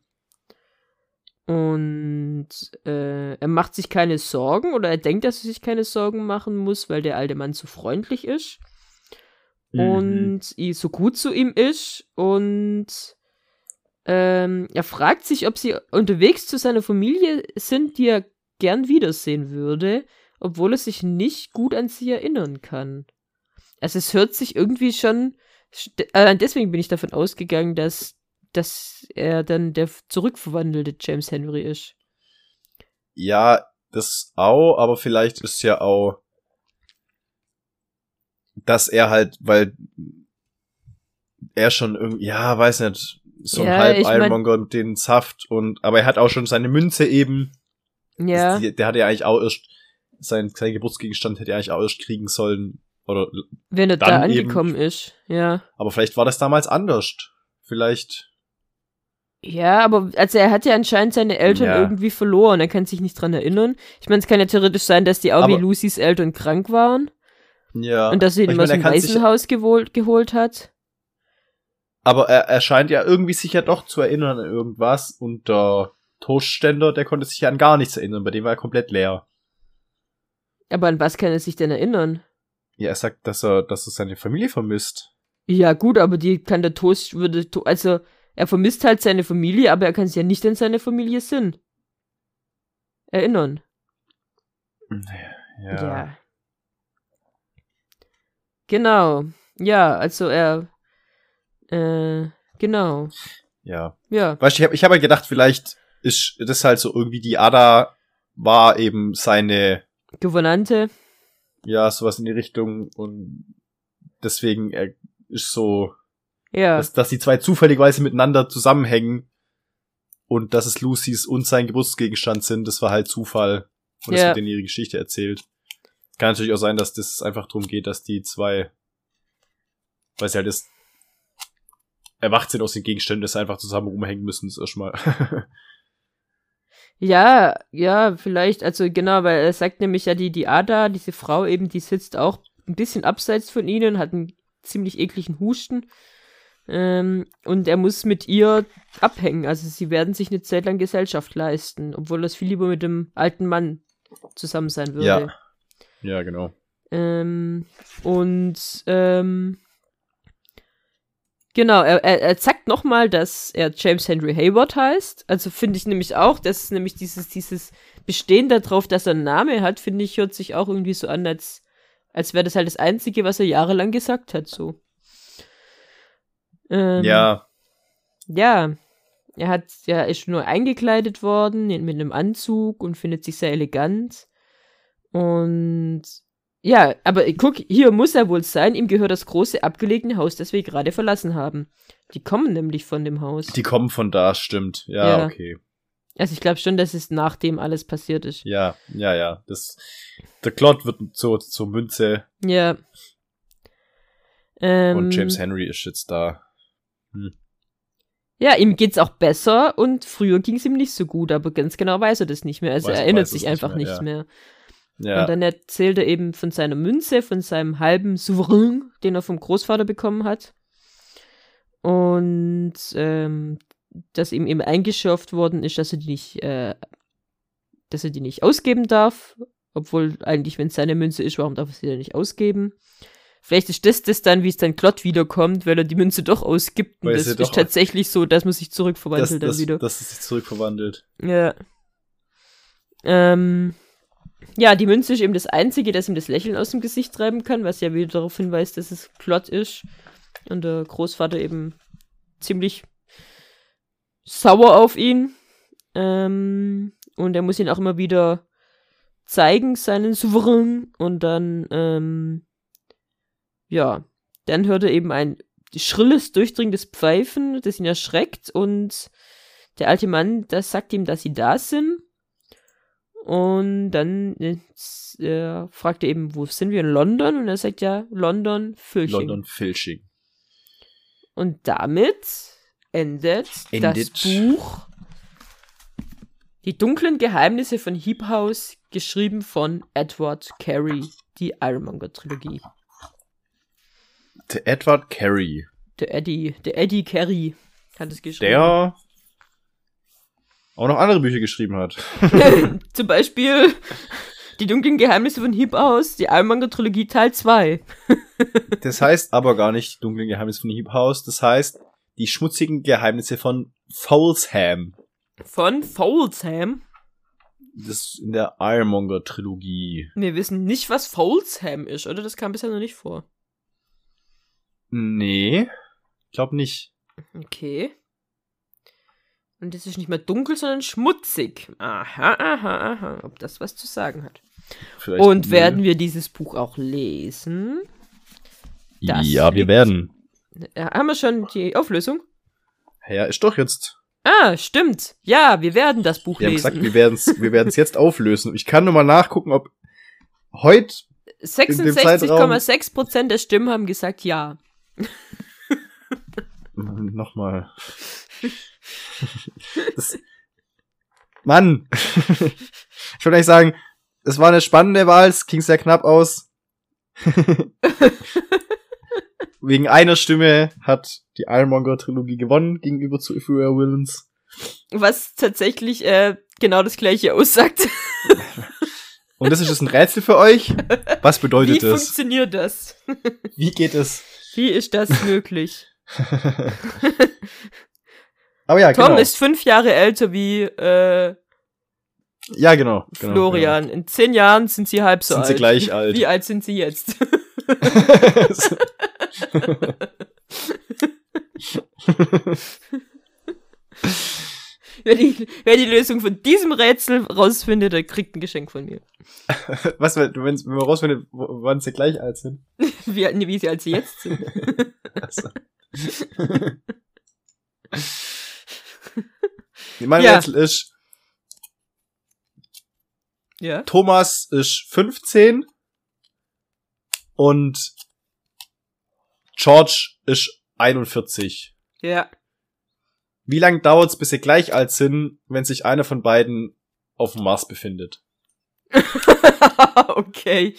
S3: Und er macht sich keine Sorgen oder er denkt, dass er sich keine Sorgen machen muss, weil der alte Mann so freundlich ist. Und so gut zu ihm ist. Und er fragt sich, ob sie unterwegs zu seiner Familie sind, die er gern wiedersehen würde, obwohl er sich nicht gut an sie erinnern kann. Also es hört sich irgendwie schon, deswegen bin ich davon ausgegangen, dass er dann der zurückverwandelte James Henry ist.
S2: Ja, das auch, aber vielleicht ist ja auch, dass er halt, weil er schon irgendwie, ja, weiß nicht, so ein Halb-Ironmonger mit den Saft aber er hat auch schon seine Münze eben.
S3: Ja.
S2: Der hatte ja eigentlich auch erst, sein Geburtsgegenstand hätte er eigentlich auch erst kriegen sollen. Oder
S3: wenn er da angekommen ist, ja.
S2: Aber vielleicht war das damals anders. Vielleicht.
S3: Ja, aber also er hat ja anscheinend seine Eltern irgendwie verloren. Er kann sich nicht dran erinnern. Ich meine, es kann ja theoretisch sein, dass die auch wie Lucys Eltern krank waren.
S2: Ja.
S3: Und dass sie ihn aus dem Waisenhaus geholt hat.
S2: Aber er scheint ja irgendwie sich ja doch zu erinnern an irgendwas. Und der Toastständer, der konnte sich ja an gar nichts erinnern. Bei dem war er komplett leer.
S3: Aber an was kann er sich denn erinnern?
S2: Ja, er sagt, dass er seine Familie vermisst.
S3: Ja, gut, aber also er vermisst halt seine Familie, aber er kann sich ja nicht an seine Familie erinnern. Ja. Genau. Ja, also genau.
S2: Ja.
S3: Ja.
S2: Weißt du, ich hab halt gedacht, vielleicht ist das halt so irgendwie, die Ada war eben seine
S3: Gouvernante.
S2: Ja, sowas in die Richtung und deswegen ist so, dass die zwei zufälligerweise miteinander zusammenhängen und dass es Lucys und sein Geburtsgegenstand sind, das war halt Zufall und es wird denen ihre Geschichte erzählt. Kann natürlich auch sein, dass das einfach darum geht, dass die zwei, weil sie halt erwacht sind aus den Gegenständen, dass sie einfach zusammen rumhängen müssen, das erstmal.
S3: Ja, vielleicht, also genau, weil er sagt nämlich ja, die Ada, diese Frau eben, die sitzt auch ein bisschen abseits von ihnen, hat einen ziemlich ekligen Husten und er muss mit ihr abhängen, also sie werden sich eine Zeit lang Gesellschaft leisten, obwohl das viel lieber mit dem alten Mann zusammen sein würde.
S2: Ja, genau.
S3: Genau, er sagt nochmal, dass er James Henry Hayward heißt. Also finde ich nämlich auch, dass es nämlich dieses Bestehen darauf, dass er einen Namen hat, finde ich, hört sich auch irgendwie so an, als wäre das halt das Einzige, was er jahrelang gesagt hat, so.
S2: Ja.
S3: Ja, er ist nur eingekleidet worden mit einem Anzug und findet sich sehr elegant. Und ja, aber guck, hier muss er wohl sein. Ihm gehört das große abgelegene Haus, das wir gerade verlassen haben. Die kommen nämlich von dem Haus.
S2: Die kommen von da, stimmt. Ja. Okay.
S3: Also ich glaube schon, dass es nachdem alles passiert ist.
S2: Ja. Der Claude wird zur Münze.
S3: Ja.
S2: Und James Henry ist jetzt da.
S3: Ja, ihm geht's auch besser und früher ging's ihm nicht so gut, aber ganz genau weiß er das nicht mehr. Also er erinnert sich einfach nicht mehr. Ja. Und dann erzählt er eben von seiner Münze, von seinem halben Souverän, den er vom Großvater bekommen hat. Und dass ihm eben eingeschärft worden ist, dass er die nicht ausgeben darf. Obwohl eigentlich, wenn es seine Münze ist, warum darf er sie denn nicht ausgeben? Vielleicht ist das dann, wie es dann Claude wiederkommt, weil er die Münze doch ausgibt. Und das ist tatsächlich so, dass man sich zurückverwandelt dann wieder.
S2: Dass es sich zurückverwandelt.
S3: Ja. Ja, die Münze ist eben das Einzige, das ihm das Lächeln aus dem Gesicht treiben kann, was ja wieder darauf hinweist, dass es Plot ist. Und der Großvater eben ziemlich sauer auf ihn. Und er muss ihn auch immer wieder zeigen, seinen Souverän. Und dann, dann hört er eben ein schrilles, durchdringendes Pfeifen, das ihn erschreckt. Und der alte Mann, das sagt ihm, dass sie da sind. Und dann fragt er eben, wo sind wir in London? Und er sagt ja, London, Filching.
S2: London Filching.
S3: Und damit endet das Buch Die dunklen Geheimnisse von Heap House, geschrieben von Edward Carey, die Ironmonger-Trilogie.
S2: Der Edward Carey.
S3: Der Eddie Carey hat es geschrieben.
S2: Der auch noch andere Bücher geschrieben hat.
S3: Zum Beispiel Die dunklen Geheimnisse von Heap House, die Ironmonger-Trilogie Teil 2.
S2: Das heißt aber gar nicht die dunklen Geheimnisse von Heap House, das heißt die schmutzigen Geheimnisse von Folsham.
S3: Von Folsham?
S2: Das ist in der Ironmonger-Trilogie.
S3: Wir wissen nicht, was Folsham ist, oder? Das kam bisher noch nicht vor.
S2: Nee, ich glaube nicht.
S3: Okay. Und es ist nicht mehr dunkel, sondern schmutzig. Aha. Ob das was zu sagen hat.
S2: Vielleicht
S3: Und werden wir dieses Buch auch lesen?
S2: Ja, wir werden.
S3: Haben wir schon die Auflösung?
S2: Ja, ist doch jetzt.
S3: Ah, stimmt. Ja, wir werden das Buch
S2: Wir haben
S3: lesen.
S2: gesagt, wir werden es jetzt auflösen. Ich kann nur mal nachgucken, ob heute
S3: 66,6% der Stimmen haben gesagt ja.
S2: Nochmal. Mann! Ich würde eigentlich sagen, es war eine spannende Wahl, es ging sehr knapp aus. Wegen einer Stimme hat die Ironmonger-Trilogie gewonnen gegenüber zu If We Were Villains.
S3: Was tatsächlich genau das gleiche aussagt.
S2: Und das ist jetzt ein Rätsel für euch? Was bedeutet
S3: Wie
S2: das?
S3: funktioniert das?
S2: Wie geht es?
S3: Wie ist das möglich?
S2: Aber ja,
S3: Tom
S2: genau.
S3: ist 5 Jahre älter wie
S2: Ja, genau.
S3: Florian. In 10 Jahren sind sie halb so
S2: Sind
S3: alt.
S2: sie gleich alt.
S3: Wie alt sind sie jetzt? Wer die Lösung von diesem Rätsel rausfindet, der kriegt ein Geschenk von mir.
S2: Was, wenn wir rausfinden, wann sie gleich alt sind?
S3: Wie sie als sie jetzt sind.
S2: Also. Mein Rätsel ist,
S3: ja?
S2: Thomas ist 15 und George ist 41.
S3: Ja.
S2: Wie lange dauert's, bis sie gleich alt sind, wenn sich einer von beiden auf dem Mars befindet?
S3: Okay.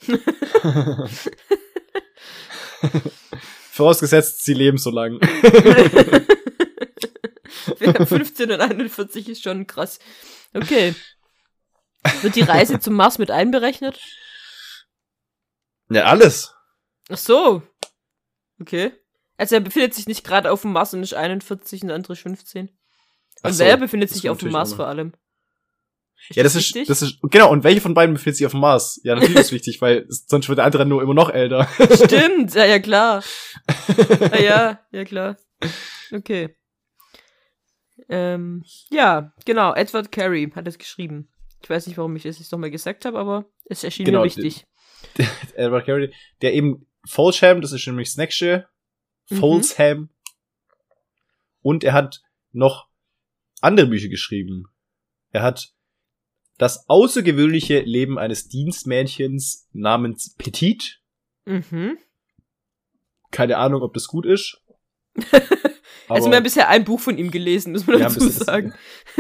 S2: Vorausgesetzt, sie leben so lang.
S3: 15 und 41 ist schon krass. Okay. Wird die Reise zum Mars mit einberechnet?
S2: Ja, alles.
S3: Ach so. Okay. Also er befindet sich nicht gerade auf dem Mars und ist 41 und der andere ist 15. Und
S2: So,
S3: wer befindet sich
S2: das
S3: auf dem
S2: natürlich
S3: Mars
S2: auch noch.
S3: vor allem?
S2: Ja, das ist, genau, und welche von beiden befindet sich auf dem Mars? Ja, natürlich ist wichtig, weil sonst wird der andere nur immer noch älter.
S3: Stimmt, ja klar. Ja, klar. Okay. Ja, genau, Edward Carey hat es geschrieben. Ich weiß nicht, warum ich das jetzt nochmal gesagt habe, aber es erschien mir wichtig.
S2: Edward Carey, der eben Folsham, das ist nämlich das nächste. Folsham. Und er hat noch andere Bücher geschrieben. Er hat Das außergewöhnliche Leben eines Dienstmädchens namens Petite. Keine Ahnung, ob das gut ist.
S3: Also wir haben bisher ein Buch von ihm gelesen, muss man dazu sagen.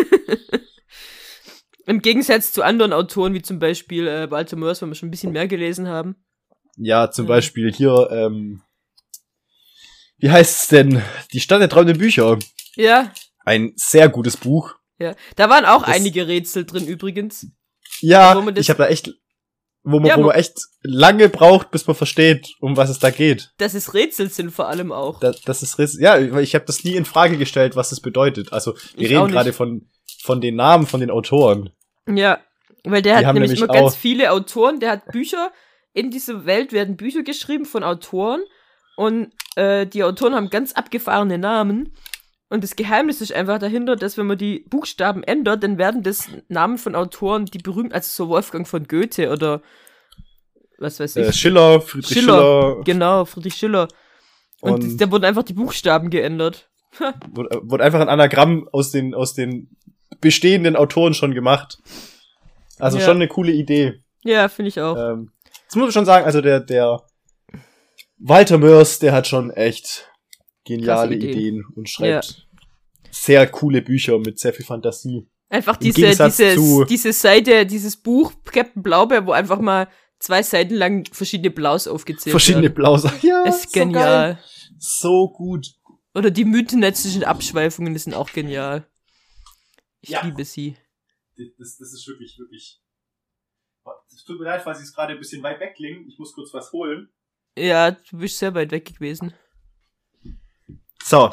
S3: Im Gegensatz zu anderen Autoren, wie zum Beispiel Walter Mörs, wo wir schon ein bisschen mehr gelesen haben.
S2: Ja, zum Beispiel hier, wie heißt es denn? Die Stadt der träumenden Bücher.
S3: Ja.
S2: Ein sehr gutes Buch.
S3: Ja, da waren auch einige Rätsel drin übrigens.
S2: Ja, ich habe da echt, wo man echt lange braucht, bis man versteht, um was es da geht.
S3: Dass es Rätsel sind vor allem auch.
S2: Das ist Rätsel. Ja, ich habe das nie in Frage gestellt, was das bedeutet. Also wir reden gerade von den Namen von den Autoren.
S3: Ja, Weil der
S2: Die
S3: hat
S2: haben
S3: nämlich
S2: nämlich
S3: immer ganz
S2: auch-
S3: viele Autoren, der hat Bücher, in dieser Welt werden Bücher geschrieben von Autoren und die Autoren haben ganz abgefahrene Namen und das Geheimnis ist einfach dahinter, dass wenn man die Buchstaben ändert, dann werden das Namen von Autoren, die berühmt, also so Wolfgang von Goethe oder was weiß ich.
S2: Schiller, Friedrich Schiller.
S3: Genau, Friedrich Schiller. Und
S2: Und-
S3: da wurden einfach die Buchstaben geändert.
S2: Wurde einfach ein Anagramm aus den bestehenden Autoren schon gemacht. Also
S3: Ja.
S2: schon eine coole Idee.
S3: Ja, finde ich auch.
S2: Das muss man schon sagen, also der Walter Mörs, der hat schon echt geniale
S3: Krasse Ideen.
S2: Ideen und schreibt sehr coole Bücher mit sehr viel Fantasie.
S3: Einfach
S2: Im Gegensatz zu-
S3: diese Seite, dieses Buch, Captain Blaubeer, wo einfach mal 2 Seiten lang verschiedene Blaus aufgezählt
S2: Verschiedene
S3: werden.
S2: Blauser. Ja,
S3: Ist
S2: so geil.
S3: genial.
S2: So gut.
S3: Oder die mythennetzischen Abschweifungen, die sind auch genial. Ich
S2: Ja.
S3: liebe sie.
S2: Das ist wirklich, wirklich. Es tut mir leid, falls ich es gerade ein bisschen weit weg klinge. Ich muss kurz was holen.
S3: Ja, du bist sehr weit weg gewesen.
S2: So.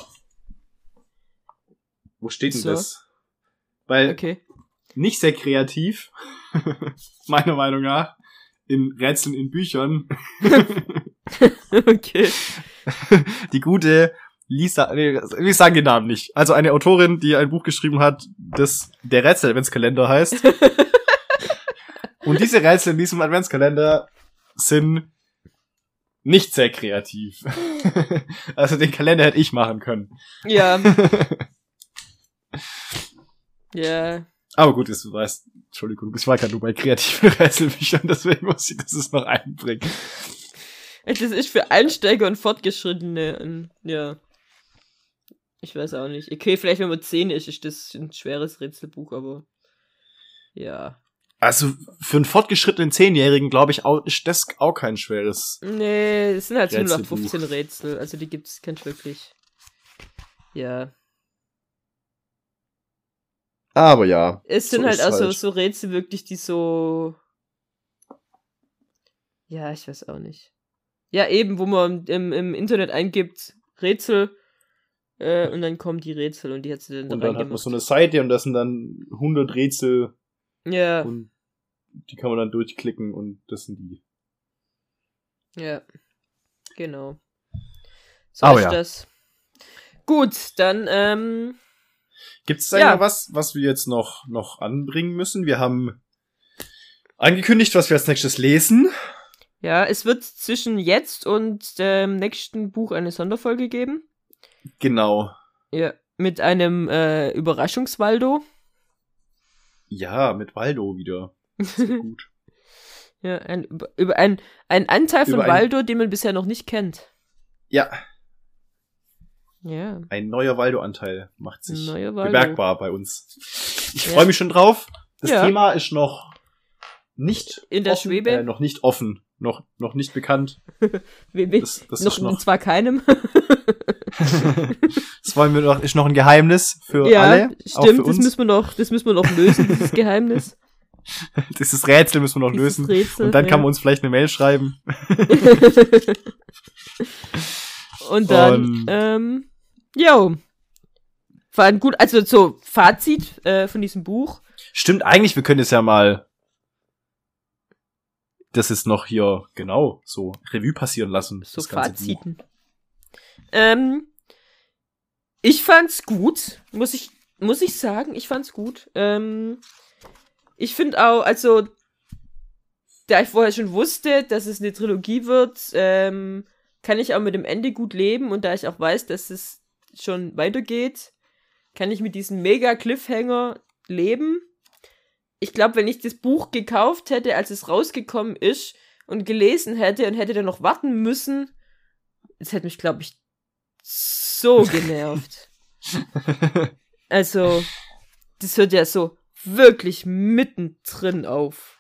S2: Wo steht denn
S3: So.
S2: das? Weil
S3: Okay.
S2: nicht sehr kreativ, meiner Meinung nach, in Rätseln in Büchern,
S3: Okay.
S2: die gute Lisa, nee, wir sagen den Namen nicht. Also eine Autorin, die ein Buch geschrieben hat, das der Rätsel-Adventskalender heißt. Und diese Rätsel in diesem Adventskalender sind nicht sehr kreativ. Also den Kalender hätte ich machen können.
S3: Ja. Ja.
S2: Aber gut, du weißt, Entschuldigung, ich war gerade nur bei kreativen Rätselbüchern, deswegen muss ich das jetzt noch einbringen.
S3: Das ist für Einsteiger und Fortgeschrittene. Ja. Ich weiß auch nicht. Okay, vielleicht wenn man 10 ist das ein schweres Rätselbuch, aber ja.
S2: Also für einen fortgeschrittenen 10-Jährigen, glaube ich, ist das auch kein schweres.
S3: Nee, es sind halt so
S2: Rätselbuch.
S3: 0815 Rätsel. Also die gibt's, kennst du wirklich. Ja.
S2: Aber ja.
S3: Es sind
S2: so
S3: halt
S2: ist's
S3: auch so,
S2: halt.
S3: so Rätsel wirklich, die so. Ja, ich weiß auch nicht. Ja, eben, wo man im Internet eingibt, Rätsel, und dann kommen die Rätsel und die hat sie dann
S2: Und dann hat man
S3: reingemacht.
S2: so eine Seite und das sind dann 100 Rätsel
S3: Ja,
S2: und die kann man dann durchklicken und das sind die.
S3: ja. Genau. So
S2: Aber
S3: ist
S2: ja.
S3: das. Gut, dann,
S2: Gibt es da
S3: Ja.
S2: ja was wir jetzt noch anbringen müssen? Wir haben angekündigt, was wir als nächstes lesen.
S3: ja, es wird zwischen jetzt und dem nächsten Buch eine Sonderfolge geben.
S2: Genau.
S3: Ja, mit einem Überraschungswaldo.
S2: Ja, mit Waldo wieder. Sehr gut.
S3: Ja, ein Anteil von
S2: Über ein-
S3: Waldo, den man bisher noch nicht kennt.
S2: Ja,
S3: Ja,
S2: ein neuer Waldo-Anteil macht sich
S3: Neuer Waldo.
S2: bemerkbar bei uns. Ich
S3: Ja.
S2: freue mich schon drauf. Das
S3: Ja.
S2: Thema ist noch nicht
S3: In der
S2: offen,
S3: Schwebe?
S2: noch nicht offen, noch nicht bekannt. Das
S3: noch,
S2: ist noch
S3: zwar keinem.
S2: das wollen wir noch, ist noch ein Geheimnis für
S3: Ja,
S2: alle, auch für
S3: stimmt, das
S2: uns.
S3: müssen wir noch lösen, dieses Geheimnis.
S2: Dieses Rätsel müssen wir noch
S3: Dieses
S2: lösen.
S3: Rätsel,
S2: Und dann
S3: ja.
S2: kann man uns vielleicht eine Mail schreiben.
S3: Und dann,
S2: Und-
S3: war ein gut, also so Fazit von diesem Buch.
S2: Stimmt, eigentlich, wir können es ja mal das ist noch hier, genau, so Revue passieren lassen.
S3: So
S2: das ganze Buch.
S3: Faziten. Ich fand's gut, muss ich sagen, ich fand's gut. Ich finde auch, also, da ich vorher schon wusste, dass es eine Trilogie wird, kann ich auch mit dem Ende gut leben und da ich auch weiß, dass es schon weitergeht, kann ich mit diesem mega Cliffhanger leben. Ich glaube, wenn ich das Buch gekauft hätte, als es rausgekommen ist und gelesen hätte und hätte dann noch warten müssen, das hätte mich, glaube ich, so genervt. Also, das hört ja so wirklich mittendrin auf.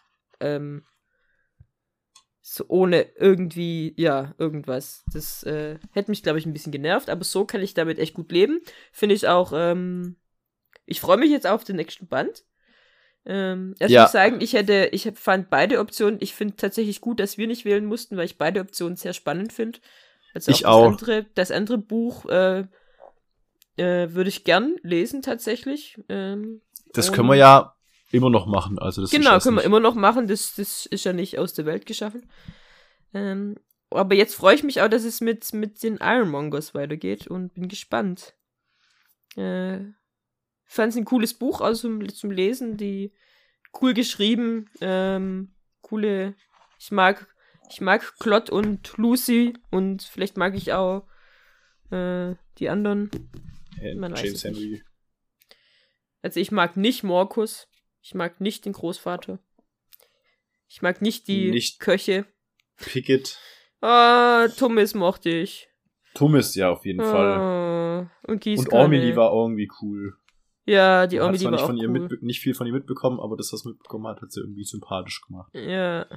S3: So ohne irgendwie, ja, irgendwas. Das hätte mich, glaube ich, ein bisschen genervt, aber so kann ich damit echt gut leben. Finde ich auch, ich freue mich jetzt auf den nächsten Band. Ich muss sagen, ich fand beide Optionen, ich finde tatsächlich gut, dass wir nicht wählen mussten, weil ich beide Optionen sehr spannend finde. Also
S2: Ich auch.
S3: Das andere Buch würde ich gern lesen, tatsächlich.
S2: Das können wir ja immer noch machen. Also das
S3: Genau,
S2: ist
S3: können wir
S2: nicht.
S3: immer noch machen. Das ist ja nicht aus der Welt geschaffen. Aber jetzt freue ich mich auch, dass es mit den Ironmongers weitergeht und bin gespannt. Fand es ein cooles Buch zum Lesen, die cool geschrieben, coole. Ich mag Claude und Lucy und vielleicht mag ich auch die anderen. Man weiß
S2: James
S3: es nicht.
S2: Henry.
S3: Also ich mag nicht Morcus, ich mag nicht den Großvater, ich mag nicht die
S2: Nicht
S3: Köche.
S2: Pickett.
S3: Thomas mochte ich.
S2: Thomas, ja, auf jeden Fall.
S3: Und
S2: Und
S3: Gießkanne.
S2: Ormy, die war irgendwie cool.
S3: Ja, die
S2: Man
S3: Ormy,
S2: hat
S3: die
S2: zwar
S3: war
S2: nicht,
S3: auch
S2: von ihr
S3: cool.
S2: nicht viel von ihr mitbekommen, aber das, was sie mitbekommen hat, hat sie irgendwie sympathisch gemacht.
S3: Ja.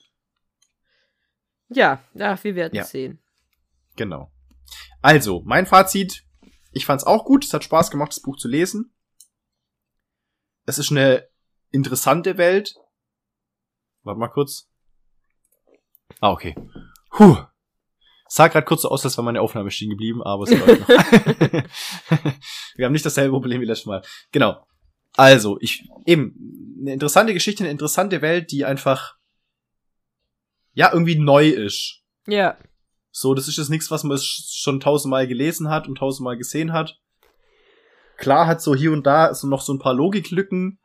S3: Ja, wir werden
S2: Ja.
S3: sehen.
S2: Genau. Also, mein Fazit. Ich fand's auch gut. Es hat Spaß gemacht, das Buch zu lesen. Es ist eine interessante Welt. Warte mal kurz. Okay. Sah gerade kurz so aus, als wäre meine Aufnahme stehen geblieben, aber es läuft noch. Wir haben nicht dasselbe Problem wie letztes Mal. Genau. Also, eine interessante Geschichte, eine interessante Welt, die einfach, ja, irgendwie neu ist.
S3: Ja.
S2: So, das ist jetzt nichts, was man schon 1000-mal gelesen hat und 1000-mal gesehen hat. Klar hat so hier und da noch so ein paar Logiklücken.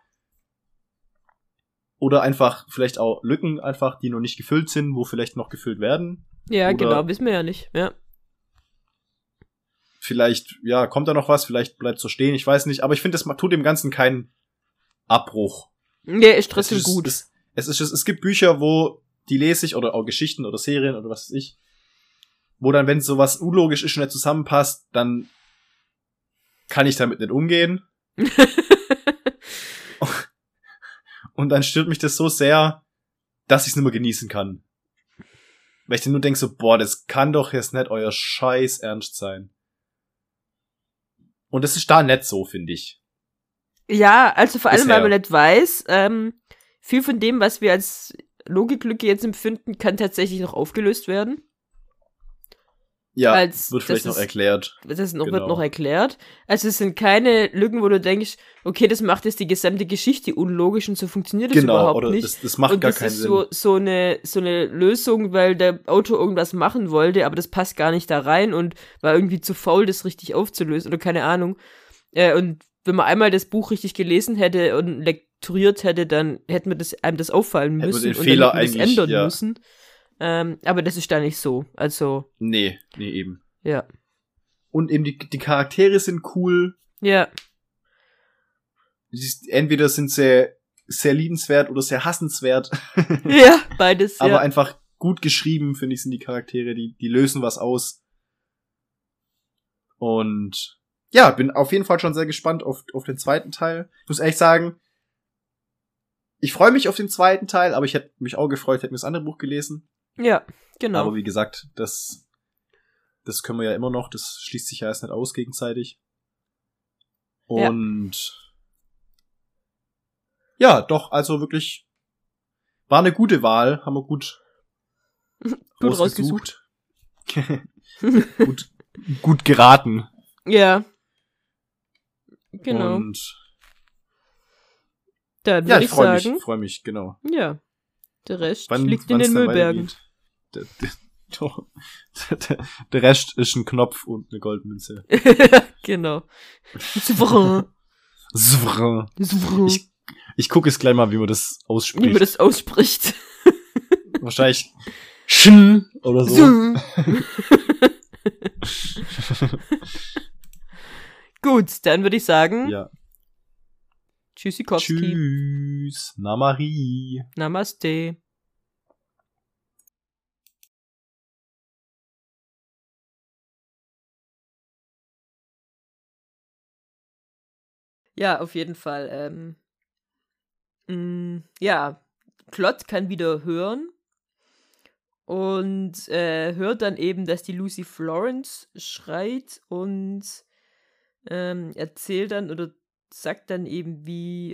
S2: Oder einfach vielleicht auch Lücken, einfach, die noch nicht gefüllt sind, wo vielleicht noch gefüllt werden.
S3: Ja,
S2: Oder
S3: genau, wissen wir ja nicht. Ja.
S2: Vielleicht, ja, kommt da noch was, vielleicht bleibt so stehen, ich weiß nicht. Aber ich finde, das tut dem Ganzen keinen Abbruch.
S3: Ja, ist trotzdem gut.
S2: Es gibt Bücher, wo die lese ich, oder auch Geschichten oder Serien oder was weiß ich, wo dann, wenn sowas unlogisch ist und nicht zusammenpasst, dann kann ich damit nicht umgehen. Und dann stört mich das so sehr, dass ich es nicht mehr genießen kann. Weil ich dann nur denke so, boah, das kann doch jetzt nicht euer Scheiß Ernst sein. Und das ist da nicht so, finde ich.
S3: Ja, also vor allem,
S2: Bisher.
S3: weil man nicht weiß, viel von dem, was wir als Logiklücke jetzt empfinden, kann tatsächlich noch aufgelöst werden.
S2: Ja,
S3: Als
S2: wird vielleicht
S3: das
S2: noch
S3: ist-
S2: erklärt.
S3: Das
S2: Genau.
S3: wird noch erklärt. Also es sind keine Lücken, wo du denkst, okay, das macht jetzt die gesamte Geschichte unlogisch und so funktioniert das
S2: Genau,
S3: überhaupt
S2: oder
S3: nicht.
S2: das macht
S3: Und
S2: gar
S3: das
S2: keinen
S3: ist
S2: Sinn.
S3: so eine Lösung, weil der Autor irgendwas machen wollte, aber das passt gar nicht da rein und war irgendwie zu faul, das richtig aufzulösen oder keine Ahnung. Und wenn man einmal das Buch richtig gelesen hätte und lektoriert hätte, dann hätte man einem das auffallen
S2: Hätte man
S3: müssen
S2: den
S3: und
S2: Fehler
S3: dann hätte man das
S2: eigentlich,
S3: ändern
S2: ja.
S3: müssen. Aber das ist da nicht so. Also,
S2: Nee, eben.
S3: ja.
S2: Und eben die Charaktere sind cool.
S3: Ja,
S2: Entweder sind sie sehr liebenswert oder sehr hassenswert.
S3: ja, beides,
S2: Aber
S3: ja.
S2: einfach gut geschrieben, finde ich, sind die Charaktere, die lösen was aus. Und ja, bin auf jeden Fall schon sehr gespannt auf den zweiten Teil. Ich muss ehrlich sagen, ich freue mich auf den zweiten Teil, aber ich hätte mich auch gefreut, hätte mir das andere Buch gelesen.
S3: Ja, genau.
S2: Aber wie gesagt, das können wir ja immer noch, das schließt sich ja erst nicht aus gegenseitig. Und ja, doch, also wirklich war eine gute Wahl, haben wir gut
S3: rausgesucht.
S2: gut geraten.
S3: Ja. Genau.
S2: Und
S3: Dann
S2: ja,
S3: würde
S2: ich
S3: ich
S2: freue
S3: sagen,
S2: mich, genau.
S3: ja. Der Rest
S2: Wann-
S3: liegt in
S2: wann's
S3: den
S2: dann
S3: Müllbergen.
S2: weitergeht. Der Rest ist ein Knopf und eine Goldmünze.
S3: Genau. Souverän.
S2: Souverän.
S3: Souverän.
S2: Ich gucke es gleich mal, wie man das ausspricht.
S3: Wie man das ausspricht.
S2: Wahrscheinlich Schen oder so.
S3: Gut, dann würde ich sagen,
S2: Ja.
S3: Tschüssikowski.
S2: Tschüss. Na Marie.
S3: Namaste. Ja, auf jeden Fall. Ja, Claude kann wieder hören und hört dann eben, dass die Lucy Florence schreit und erzählt dann oder sagt dann eben, wie,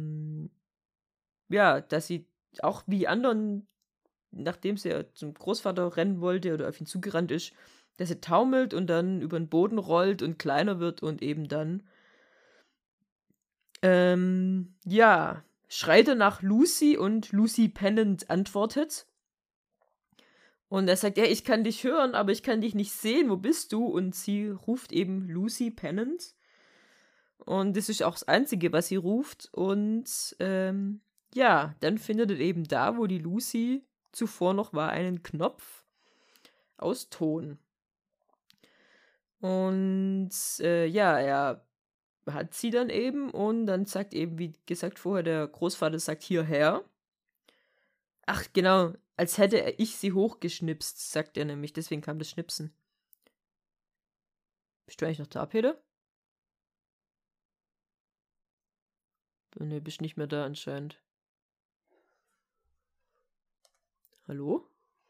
S3: ja, dass sie auch wie anderen, nachdem sie ja zum Großvater rennen wollte oder auf ihn zugerannt ist, dass sie taumelt und dann über den Boden rollt und kleiner wird und eben dann ja, schreit er nach Lucy und Lucy Pennant antwortet. Und er sagt, ja, ich kann dich hören, aber ich kann dich nicht sehen, wo bist du? Und sie ruft eben Lucy Pennant. Und das ist auch das Einzige, was sie ruft. Und ja, dann findet er eben da, wo die Lucy zuvor noch war, einen Knopf aus Ton. Und ja, er hat sie dann eben und dann sagt eben, wie gesagt vorher, der Großvater sagt hierher. Ach, genau, als hätte ich sie hochgeschnipst, sagt er nämlich, deswegen kam das Schnipsen. Bist du eigentlich noch da, Peter? Ne, bist nicht mehr da anscheinend. Hallo?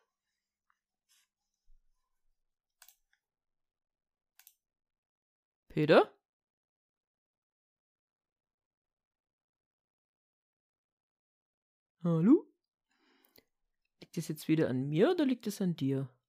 S3: Peter? Hallo? Liegt es jetzt wieder an mir oder liegt es an dir?